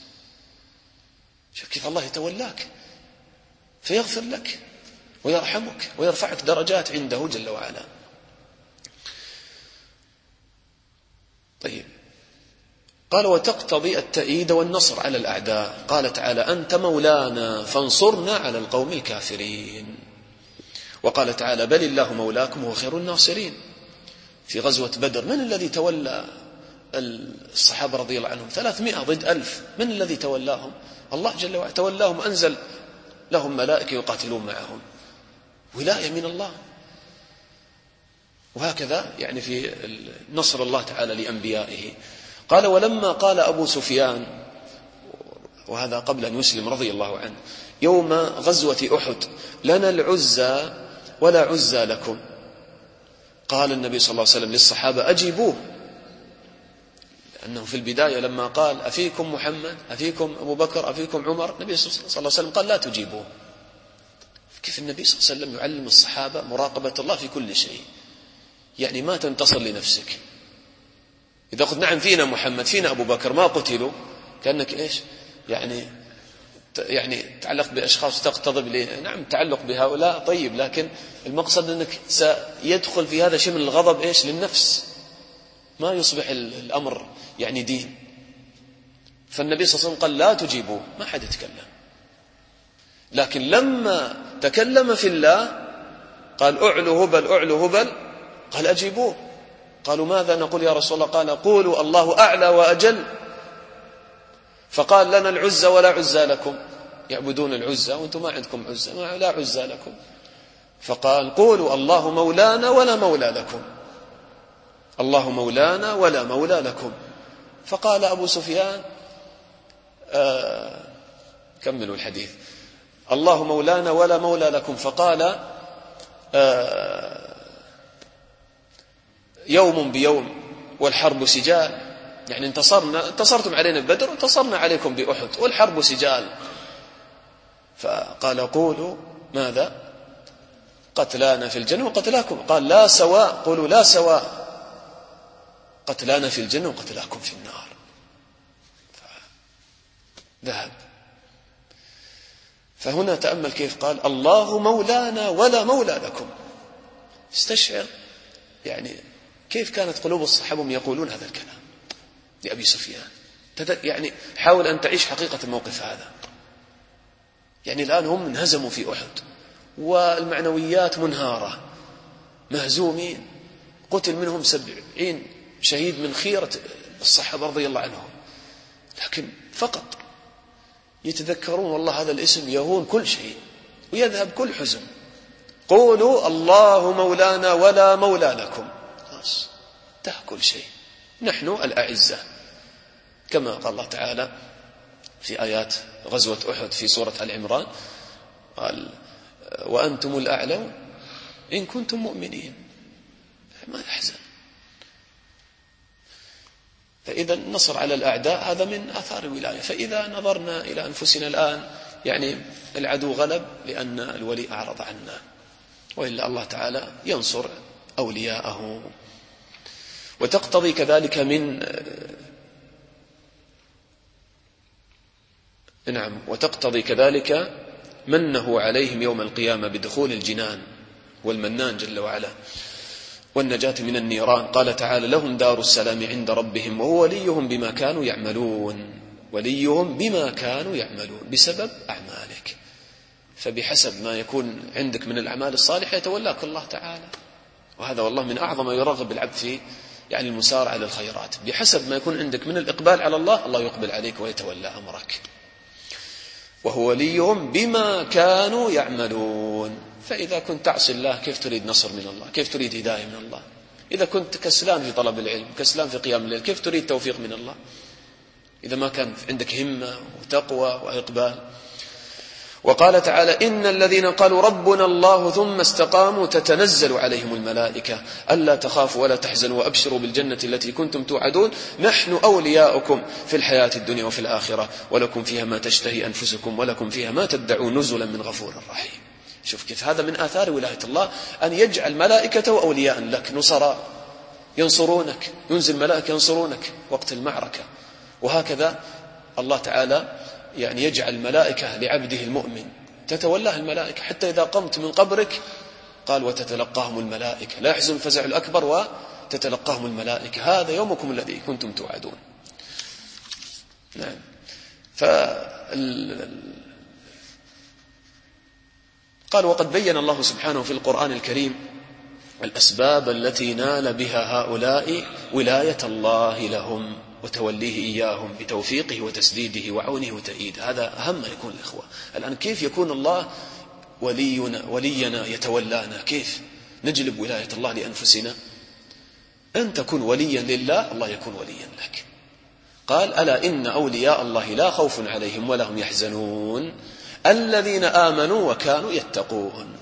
شوف كيف الله يتولاك فيغفر لك ويرحمك ويرفعك درجات عنده جل وعلا. طيب قال وتقتضي التأييد والنصر على الأعداء. قال تعالى أنت مولانا فانصرنا على القوم الكافرين. وقال تعالى بل الله مولاكم وهو خير الناصرين. في غزوة بدر من الذي تولى الصحابة رضي الله عنهم؟ 300 ضد 1000. من الذي تولاهم؟ الله جل وعلا تولاهم، أنزل لهم ملائكة يقاتلون معهم، ولاية من الله. وهكذا يعني في نصر الله تعالى لأنبيائه. قال ولما قال أبو سفيان، وهذا قبل أن يسلم رضي الله عنه، يوم غزوة أحد لنا العزى ولا عزى لكم، قال النبي صلى الله عليه وسلم للصحابة أجيبوه، لأنه في البداية لما قال أفيكم محمد أفيكم أبو بكر أفيكم عمر، النبي صلى الله عليه وسلم قال لا تجيبوه. كيف النبي صلى الله عليه وسلم يعلم الصحابة مراقبة الله في كل شيء؟ يعني ما تنتصر لنفسك. إذا قلت نعم فينا محمد فينا أبو بكر ما قتلوا، كأنك إيش يعني تعلق بأشخاص تقتضب نعم تعلق بهؤلاء طيب، لكن المقصد أنك سيدخل في هذا شيء من الغضب إيش للنفس، ما يصبح الأمر يعني دين. فالنبي صلى الله عليه وسلم قال لا تجيبوه، ما حد يتكلم. لكن لما تكلم في الله قال أعلو هبل أعلو هبل، قال أجيبوه. قالوا ماذا نقول يا رسول الله؟ قال قولوا الله أعلى وأجل. فقال لنا العزة ولا عزة لكم، يعبدون العزة وأنتم ما عندكم عزة، لا عزة لكم. فقال قولوا الله مولانا ولا مولى لكم، الله مولانا ولا مولى لكم. فقال أبو سفيان كملوا الحديث، الله مولانا ولا مولى لكم. فقال يوم بيوم والحرب سجال، يعني انتصرتم علينا ببدر وانتصرنا عليكم بأحد والحرب سجال. فقال قولوا ماذا؟ قتلانا في الجنة وقتلاكم. قال لا سواء، قولوا لا سواء، قتلانا في الجنة وقتلاكم في النار. ذهب. فهنا تأمل كيف قال الله مولانا ولا مولى لكم. استشعر يعني كيف كانت قلوب الصحابة يقولون هذا الكلام لأبي سفيان. يعني حاول أن تعيش حقيقة الموقف هذا. يعني الآن هم انهزموا في أحد والمعنويات منهارة، مهزومين، قتل منهم 70 شهيد من خيرة الصحابة رضي الله عنهم، لكن فقط يتذكرون والله هذا الاسم يهون كل شيء ويذهب كل حزن. قولوا الله مولانا ولا مولى لكم، خلاص انتهى كل شيء، نحن الأعزة. كما قال الله تعالى في آيات غزوة أحد في سورة العمران، قال وأنتم الأعلون إن كنتم مؤمنين. ما يحزن. فإذا النصر على الأعداء هذا من آثار الولاية. فإذا نظرنا إلى أنفسنا الآن يعني العدو غلب لأن الولي أعرض عنا، وإلا الله تعالى ينصر أولياءه. وتقتضي كذلك وتقتضي كذلك منه عليهم يوم القيامة بدخول الجنان، والمنان جل وعلا، والنجاة من النيران. قال تعالى لهم دار السلام عند ربهم وهو وليهم بما كانوا يعملون، وليهم بما كانوا يعملون بسبب أعمالك. فبحسب ما يكون عندك من الأعمال الصالحة يتولاك الله تعالى، وهذا والله من أعظم ما يرغب العبد فيه، يعني المسارعة للخيرات. بحسب ما يكون عندك من الإقبال على الله، الله يقبل عليك ويتولى أمرك. وهو وليهم بما كانوا يعملون. فإذا كنت تعصي الله كيف تريد نصر من الله؟ كيف تريد هداية من الله؟ إذا كنت كسلان في طلب العلم، كسلان في قيام الليل، كيف تريد توفيق من الله؟ إذا ما كان عندك همة وتقوى وإقبال. وقال تعالى إن الذين قالوا ربنا الله ثم استقاموا تتنزل عليهم الملائكة ألا تخافوا ولا تحزنوا وأبشروا بالجنة التي كنتم توعدون نحن أولياؤكم في الحياة الدنيا وفي الآخرة ولكم فيها ما تشتهي أنفسكم ولكم فيها ما تدعون نزلا من غفور رحيم. شوف كيف هذا من آثار ولاية الله، أن يجعل ملائكته أولياء لك، نصراء ينصرونك، ينزل ملائكة ينصرونك وقت المعركة. وهكذا الله تعالى يعني يجعل ملائكة لعبده المؤمن تتولاه الملائكة، حتى إذا قمت من قبرك قال وتتلقاهم الملائكة، لا يحزن الفزع الأكبر وتتلقاهم الملائكة هذا يومكم الذي كنتم توعدون. نعم. قال وقد بين الله سبحانه في القرآن الكريم الأسباب التي نال بها هؤلاء ولاية الله لهم وتوليه إياهم بتوفيقه وتسديده وعونه وتأييده. هذا أهم ما يكون الإخوة. الآن كيف يكون الله ولينا يتولانا؟ كيف نجلب ولاية الله لأنفسنا؟ أن تكون وليا لله، الله يكون وليا لك. قال ألا إن أولياء الله لا خوف عليهم ولا هم يحزنون الذين آمنوا وكانوا يتقون.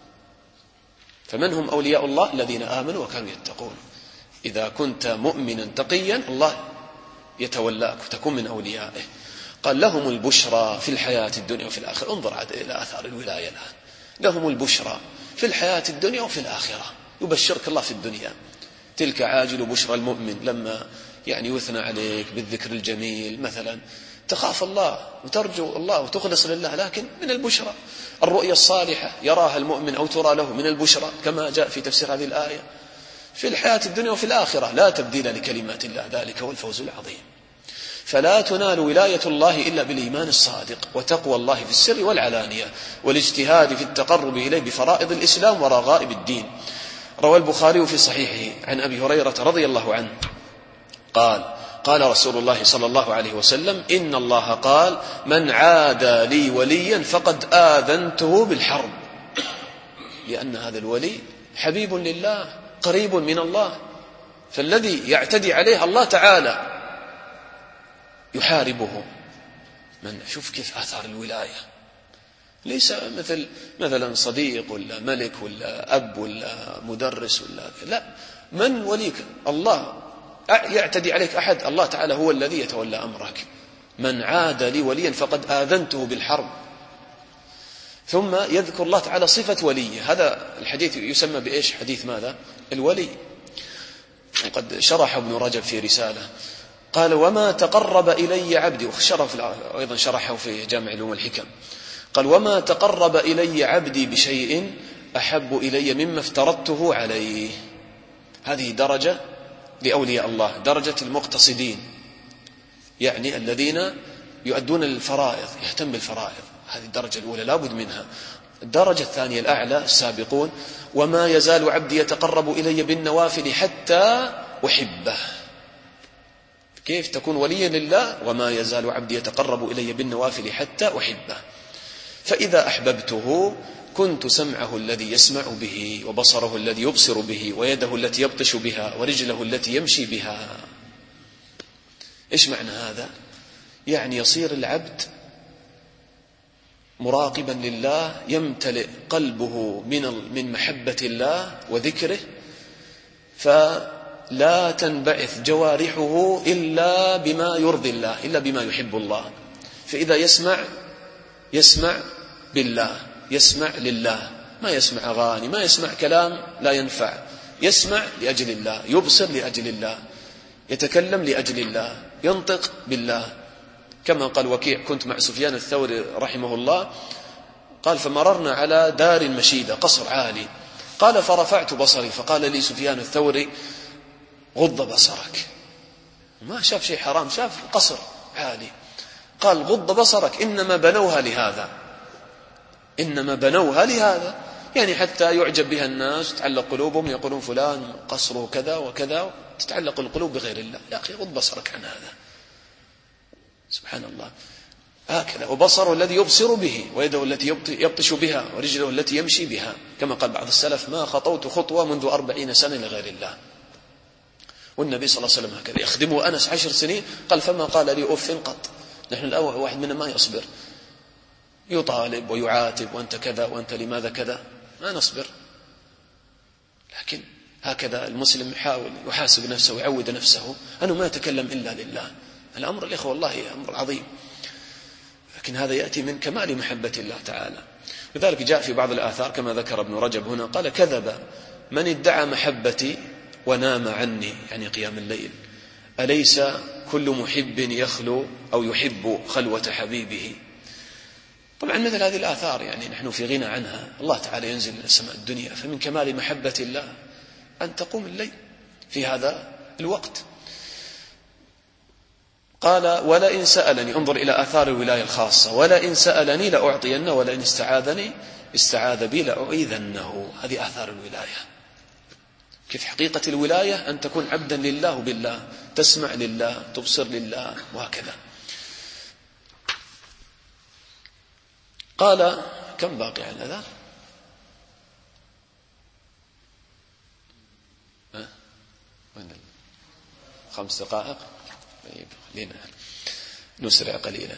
فمن هم أولياء الله؟ الذين آمنوا وكانوا يتقون. إذا كنت مؤمنا تقيا الله يتولاك وتكون من أوليائه. قال لهم البشرى في الحياة الدنيا وفي الآخرة. انظر إلى آثار الولاية الآن. لهم البشرى في الحياة الدنيا وفي الآخرة. يبشرك الله في الدنيا. تلك عاجل بشرى المؤمن، لما يثنى عليك بالذكر الجميل مثلا تخاف الله وترجو الله وتخلص لله، لكن من البشرى. الرؤيا الصالحة يراها المؤمن أو ترى له من البشرى، كما جاء في تفسير هذه الآية. في الحياة الدنيا وفي الآخرة لا تبديل لكلمات الله، ذلك هو الفوز العظيم. فلا تنال ولاية الله إلا بالإيمان الصادق وتقوى الله في السر والعلانية والاجتهاد في التقرب إليه بفرائض الإسلام ورغائب الدين. روى البخاري في صحيحه عن أبي هريرة رضي الله عنه قال رسول الله صلى الله عليه وسلم إن الله قال من عادى لي وليا فقد آذنته بالحرب. لأن هذا الولي حبيب لله قريب من الله، فالذي يعتدي عليه الله تعالى يحاربه. شوف كيف آثار الولاية. ليس مثلا صديق ولا ملك ولا أب ولا مدرس لا، من وليك؟ الله. يعتدي عليك أحد، الله تعالى هو الذي يتولى أمرك. من عاد لي وليا فقد آذنته بالحرب. ثم يذكر الله تعالى صفة ولي. هذا الحديث يسمى بإيش؟ حديث ماذا؟ الولي. وقد شرح ابن رجب في رسالة قال وما تقرب إلي عبدي، أيضا شرحه في جامع العلوم والحكم. قال وما تقرب إلي عبدي بشيء أحب إلي مما افترضته عليه. هذه درجة لأولياء الله، درجة المقتصدين، يعني الذين يؤدون الفرائض، يهتم بالفرائض. هذه الدرجة الأولى لا بد منها. الدرجة الثانية الأعلى السابقون وما يزال عبدي يتقرب إلي بالنوافل حتى أحبه. كيف تكون وليا لله؟ وما يزال عبدي يتقرب إلي بالنوافل حتى أحبه، فإذا أحببته كنت سمعه الذي يسمع به وبصره الذي يبصر به ويده التي يبطش بها ورجله التي يمشي بها. إيش معنى هذا؟ يعني يصير العبد مراقبا لله، يمتلئ قلبه من محبة الله وذكره، فلا تنبعث جوارحه إلا بما يرضي الله، إلا بما يحب الله. فإذا يسمع بالله، يسمع لله، ما يسمع أغاني، ما يسمع كلام لا ينفع، يسمع لأجل الله، يبصر لأجل الله، يتكلم لأجل الله، ينطق بالله. كما قال وكيع كنت مع سفيان الثوري رحمه الله، قال فمررنا على دار مشيدة، قصر عالي، قال فرفعت بصري فقال لي سفيان الثوري غض بصرك. ما شاف شيء حرام، شاف قصر عالي، قال غض بصرك، إنما بنوها لهذا، يعني حتى يعجب بها الناس، تتعلق قلوبهم، يقولون فلان قصره كذا وكذا، تتعلق القلوب بغير الله. يا أخي غض بصرك عن هذا. سبحان الله. هكذا. وبصره الذي يبصر به ويده التي يبطش بها ورجله التي يمشي بها، كما قال بعض السلف ما خطوت خطوة منذ 40 سنة لغير الله. والنبي صلى الله عليه وسلم هكذا يخدمه أنس 10 سنين، قال فما قال لي أف قط. نحن الأول واحد منا ما يصبر، يطالب ويعاتب وأنت كذا وأنت لماذا كذا، ما نصبر. لكن هكذا المسلم يحاول يحاسب نفسه ويعود نفسه أنه ما يتكلم إلا لله. الأمر الإخوة والله أمر عظيم، لكن هذا يأتي من كمال محبة الله تعالى. لذلك جاء في بعض الآثار كما ذكر ابن رجب هنا، قال كذب من ادعى محبتي ونام عني، يعني قيام الليل. أليس كل محب يخلو أو يحب خلوة حبيبه؟ طبعا مثل هذه الآثار يعني نحن في غنى عنها. الله تعالى ينزل إلى السماء الدنيا، فمن كمال محبة الله أن تقوم الليل في هذا الوقت. قال ولئن سألني، انظر إلى آثار الولاية الخاصة، ولئن سألني لأعطين ولئن استعاذني استعاذ بي لأعيذنه. هذه آثار الولاية. كيف حقيقة الولاية؟ أن تكون عبدا لله بالله، تسمع لله، تبصر لله، وهكذا. قال كم باقي على الأذان؟ 5 دقائق. طيب خلينا نسرع قليلا.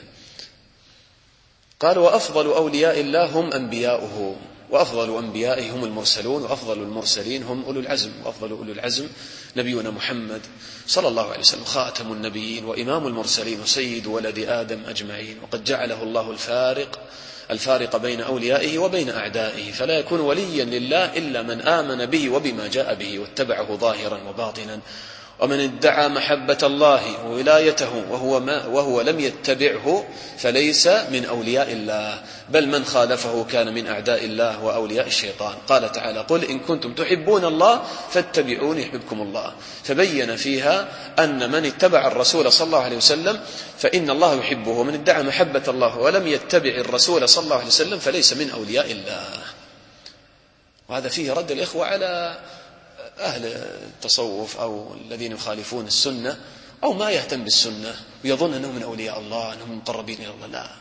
قال وأفضل أولياء الله هم أنبياؤه، وأفضل أنبيائه هم المرسلون، وأفضل المرسلين هم أولو العزم، وأفضل أولو العزم نبينا محمد صلى الله عليه وسلم خاتم النبيين وإمام المرسلين وسيد ولد آدم أجمعين. وقد جعله الله الفارق بين أوليائه وبين أعدائه، فلا يكون وليا لله إلا من آمن به وبما جاء به واتبعه ظاهرا وباطنا. ومن ادعى محبة الله وولايته وهو لم يتبعه فليس من أولياء الله، بل من خالفه كان من أعداء الله وأولياء الشيطان. قال تعالى قل إن كنتم تحبون الله فاتبعوني يحببكم الله. فبين فيها أن من اتبع الرسول صلى الله عليه وسلم فإن الله يحبه، ومن ادعى محبة الله ولم يتبع الرسول صلى الله عليه وسلم فليس من أولياء الله. وهذا فيه رد الإخوة على أهل التصوف أو الذين يخالفون السنة أو ما يهتم بالسنة ويظن أنهم من أولياء الله، أنهم مقربين إلى الله. لا،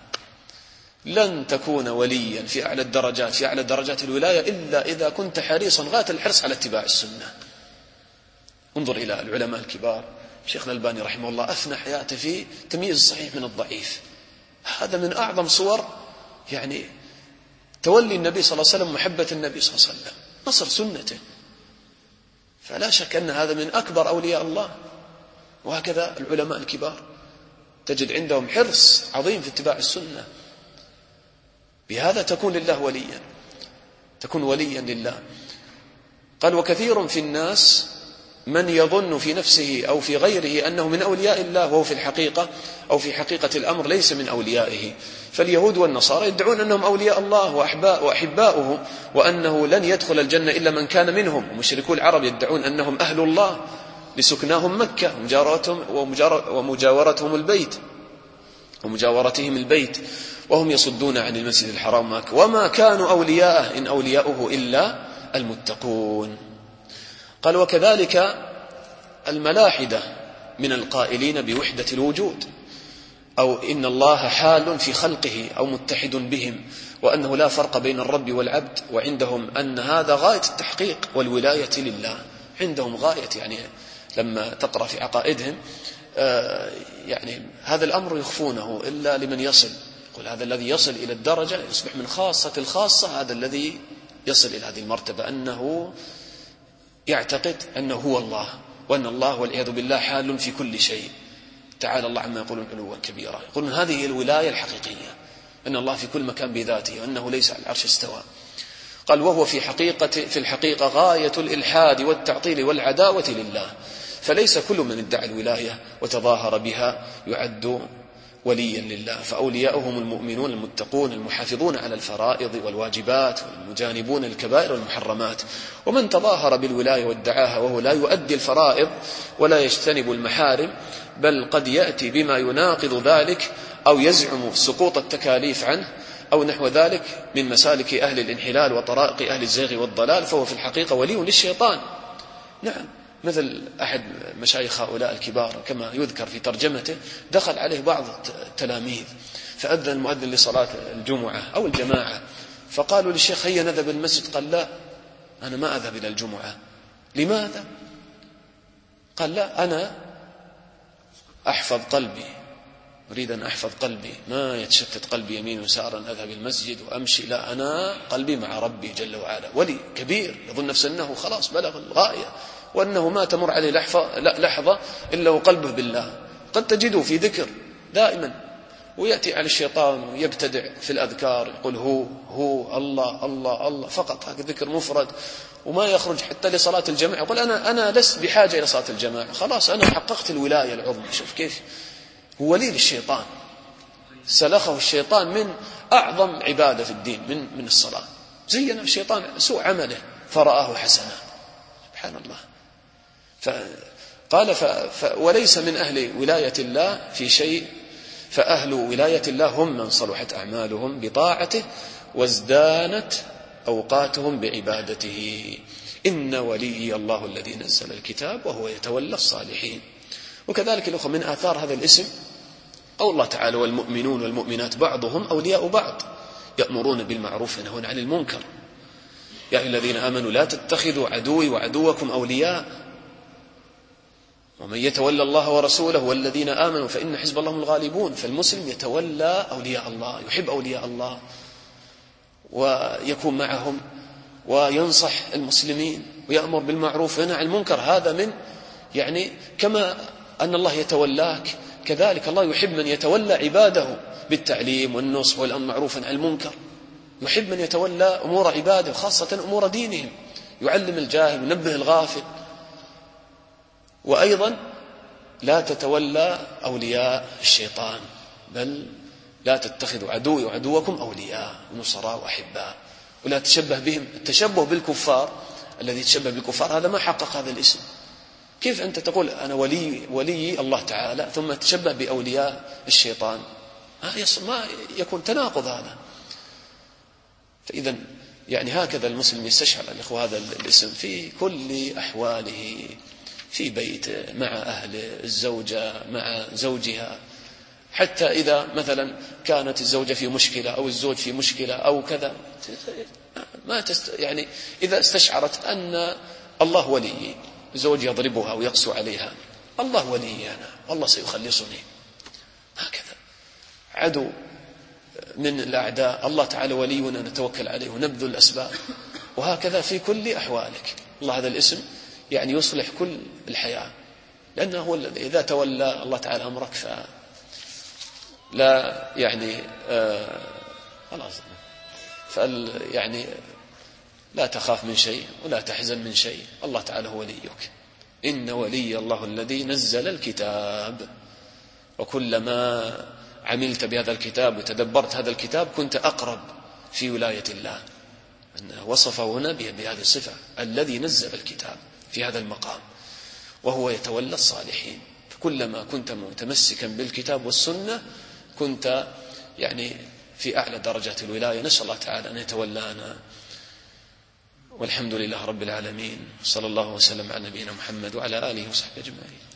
لن تكون وليا في أعلى الدرجات، في أعلى درجات الولاية، إلا إذا كنت حريصا غاية الحرص على اتباع السنة. انظر إلى العلماء الكبار. شيخنا الألباني رحمه الله أفنى حياته في تمييز الصحيح من الضعيف. هذا من أعظم صور يعني تولي النبي صلى الله عليه وسلم، محبة النبي صلى الله عليه وسلم، نصر سنته. فلا شك أن هذا من أكبر أولياء الله. وهكذا العلماء الكبار تجد عندهم حرص عظيم في اتباع السنة. بهذا تكون لله وليا، تكون وليا لله. قال وكثير في الناس من يظن في نفسه أو في غيره أنه من أولياء الله وهو في الحقيقة أو في حقيقة الأمر ليس من أوليائه. فاليهود والنصارى يدعون أنهم أولياء الله وأحباؤه، وأنه لن يدخل الجنة إلا من كان منهم. ومشركو العرب يدعون أنهم أهل الله لسكناهم مكة ومجاورتهم البيت، وهم يصدون عن المسجد الحرام مكة، وما كانوا أولياءه إن أولياؤه إلا المتقون. قال وكذلك الملاحدة من القائلين بوحدة الوجود، أو إن الله حال في خلقه أو متحد بهم، وأنه لا فرق بين الرب والعبد، وعندهم أن هذا غاية التحقيق والولاية لله. عندهم غاية، يعني لما تقرأ في عقائدهم يعني هذا الأمر يخفونه إلا لمن يصل. يقول هذا الذي يصل إلى الدرجة يصبح من خاصة الخاصة، هذا الذي يصل إلى هذه المرتبة أنه يعتقد أنه هو الله، وأن الله والعياذ بالله حال في كل شيء. تعالى الله عما يقولون علوا كبيرا. يقولون هذه هي الولاية الحقيقية، أن الله في كل مكان بذاته، وأنه ليس على العرش استوى. قال وهو في الحقيقة غاية الإلحاد والتعطيل والعداوة لله. فليس كل من ادعى الولاية وتظاهر بها يعد وليا لله، فأولياؤهم المؤمنون المتقون المحافظون على الفرائض والواجبات والمجانبون الكبائر والمحرمات. ومن تظاهر بالولاية وادعاها وهو لا يؤدي الفرائض ولا يجتنب المحارم، بل قد يأتي بما يناقض ذلك أو يزعم سقوط التكاليف عنه أو نحو ذلك من مسالك أهل الانحلال وطرائق أهل الزيغ والضلال، فهو في الحقيقة ولي للشيطان. نعم، مثل أحد مشايخ هؤلاء الكبار كما يذكر في ترجمته، دخل عليه بعض التلاميذ فأذن المؤذن لصلاة الجمعة أو الجماعة، فقالوا للشيخ هيا نذهب المسجد. قال لا، أنا ما أذهب إلى الجمعة. لماذا؟ قال لا، أنا أحفظ قلبي، أريد أن أحفظ قلبي، ما يتشتت قلبي يمين ويسارا أذهب المسجد وأمشي. لا، أنا قلبي مع ربي جل وعلا. ولي كبير يظن نفسه أنه خلاص بلغ الغاية، وأنه ما تمر عليه لحظة إلا وقلبه بالله. قد تجده في ذكر دائما، ويأتي على الشيطان ويبتدع في الأذكار، يقول هو الله الله الله فقط، هذا ذكر مفرد، وما يخرج حتى لصلاة الجماعة. يقول أنا لست بحاجة إلى صلاة الجماعة، خلاص أنا حققت الولاية العظمى. شوف كيف هو ولي للشيطان، سلخه الشيطان من أعظم عبادة في الدين من الصلاة. زين الشيطان سوء عمله فرآه حسنا، سبحان الله. قال وليس من أهل ولاية الله في شيء، فأهل ولاية الله هم من صلحت أعمالهم بطاعته وازدانت أوقاتهم بعبادته. إن ولي الله الذي نزل الكتاب وهو يتولى الصالحين. وكذلك الأخوة من آثار هذا الاسم قول الله تعالى والمؤمنون والمؤمنات بعضهم أولياء بعض يأمرون بالمعروف وينهون عن المنكر. يا أيها الذين آمنوا لا تتخذوا عدوي وعدوكم أولياء ومن يتولى الله ورسوله والذين آمنوا فإن حزب الله هم الغالبون. فالمسلم يتولى أولياء الله، يحب أولياء الله ويكون معهم وينصح المسلمين ويأمر بالمعروف وينهى عن المنكر. هذا من كما أن الله يتولاك كذلك الله يحب من يتولى عباده بالتعليم والنصح والأمر بالمعروف عن المنكر. يحب من يتولى أمور عباده خاصة أمور دينهم، يعلم الجاهل وينبه الغافل. وأيضا لا تتولى أولياء الشيطان، بل لا تتخذوا عدوي وعدوكم أولياء نصراء وأحباء ولا تشبه بهم. التشبه بالكفار الذي يتشبه بالكفار هذا ما حقق هذا الاسم. كيف أنت تقول أنا ولي الله تعالى ثم تشبه بأولياء الشيطان؟ ما يكون تناقض هذا. فإذا هكذا المسلم يستشعر الإخوة هذا الاسم في كل أحواله، في بيته مع أهله، الزوجة مع زوجها، حتى إذا مثلا كانت الزوجة في مشكلة أو الزوج في مشكلة أو كذا إذا استشعرت أن الله ولي، زوج يضربها ويقسو عليها، الله ولي أنا والله سيخلصني. هكذا عدو من الأعداء الله تعالى ولينا نتوكل عليه ونبذل الأسباب. وهكذا في كل أحوالك الله هذا الاسم يصلح كل الحياة، لأنه هو الذي إذا تولى الله تعالى أمرك لا خلاص لا تخاف من شيء ولا تحزن من شيء، الله تعالى هو وليك. إن ولي الله الذي نزل الكتاب. وكلما عملت بهذا الكتاب وتدبرت هذا الكتاب كنت أقرب في ولاية الله. أنه وصفه هنا بهذه الصفة الذي نزل الكتاب في هذا المقام وهو يتولى الصالحين. فكلما كنت متمسكا بالكتاب والسنة كنت في أعلى درجات الولاية. نسأل الله تعالى أن يتولانا. والحمد لله رب العالمين، صلى الله وسلم على نبينا محمد وعلى آله وصحبه أجمعين.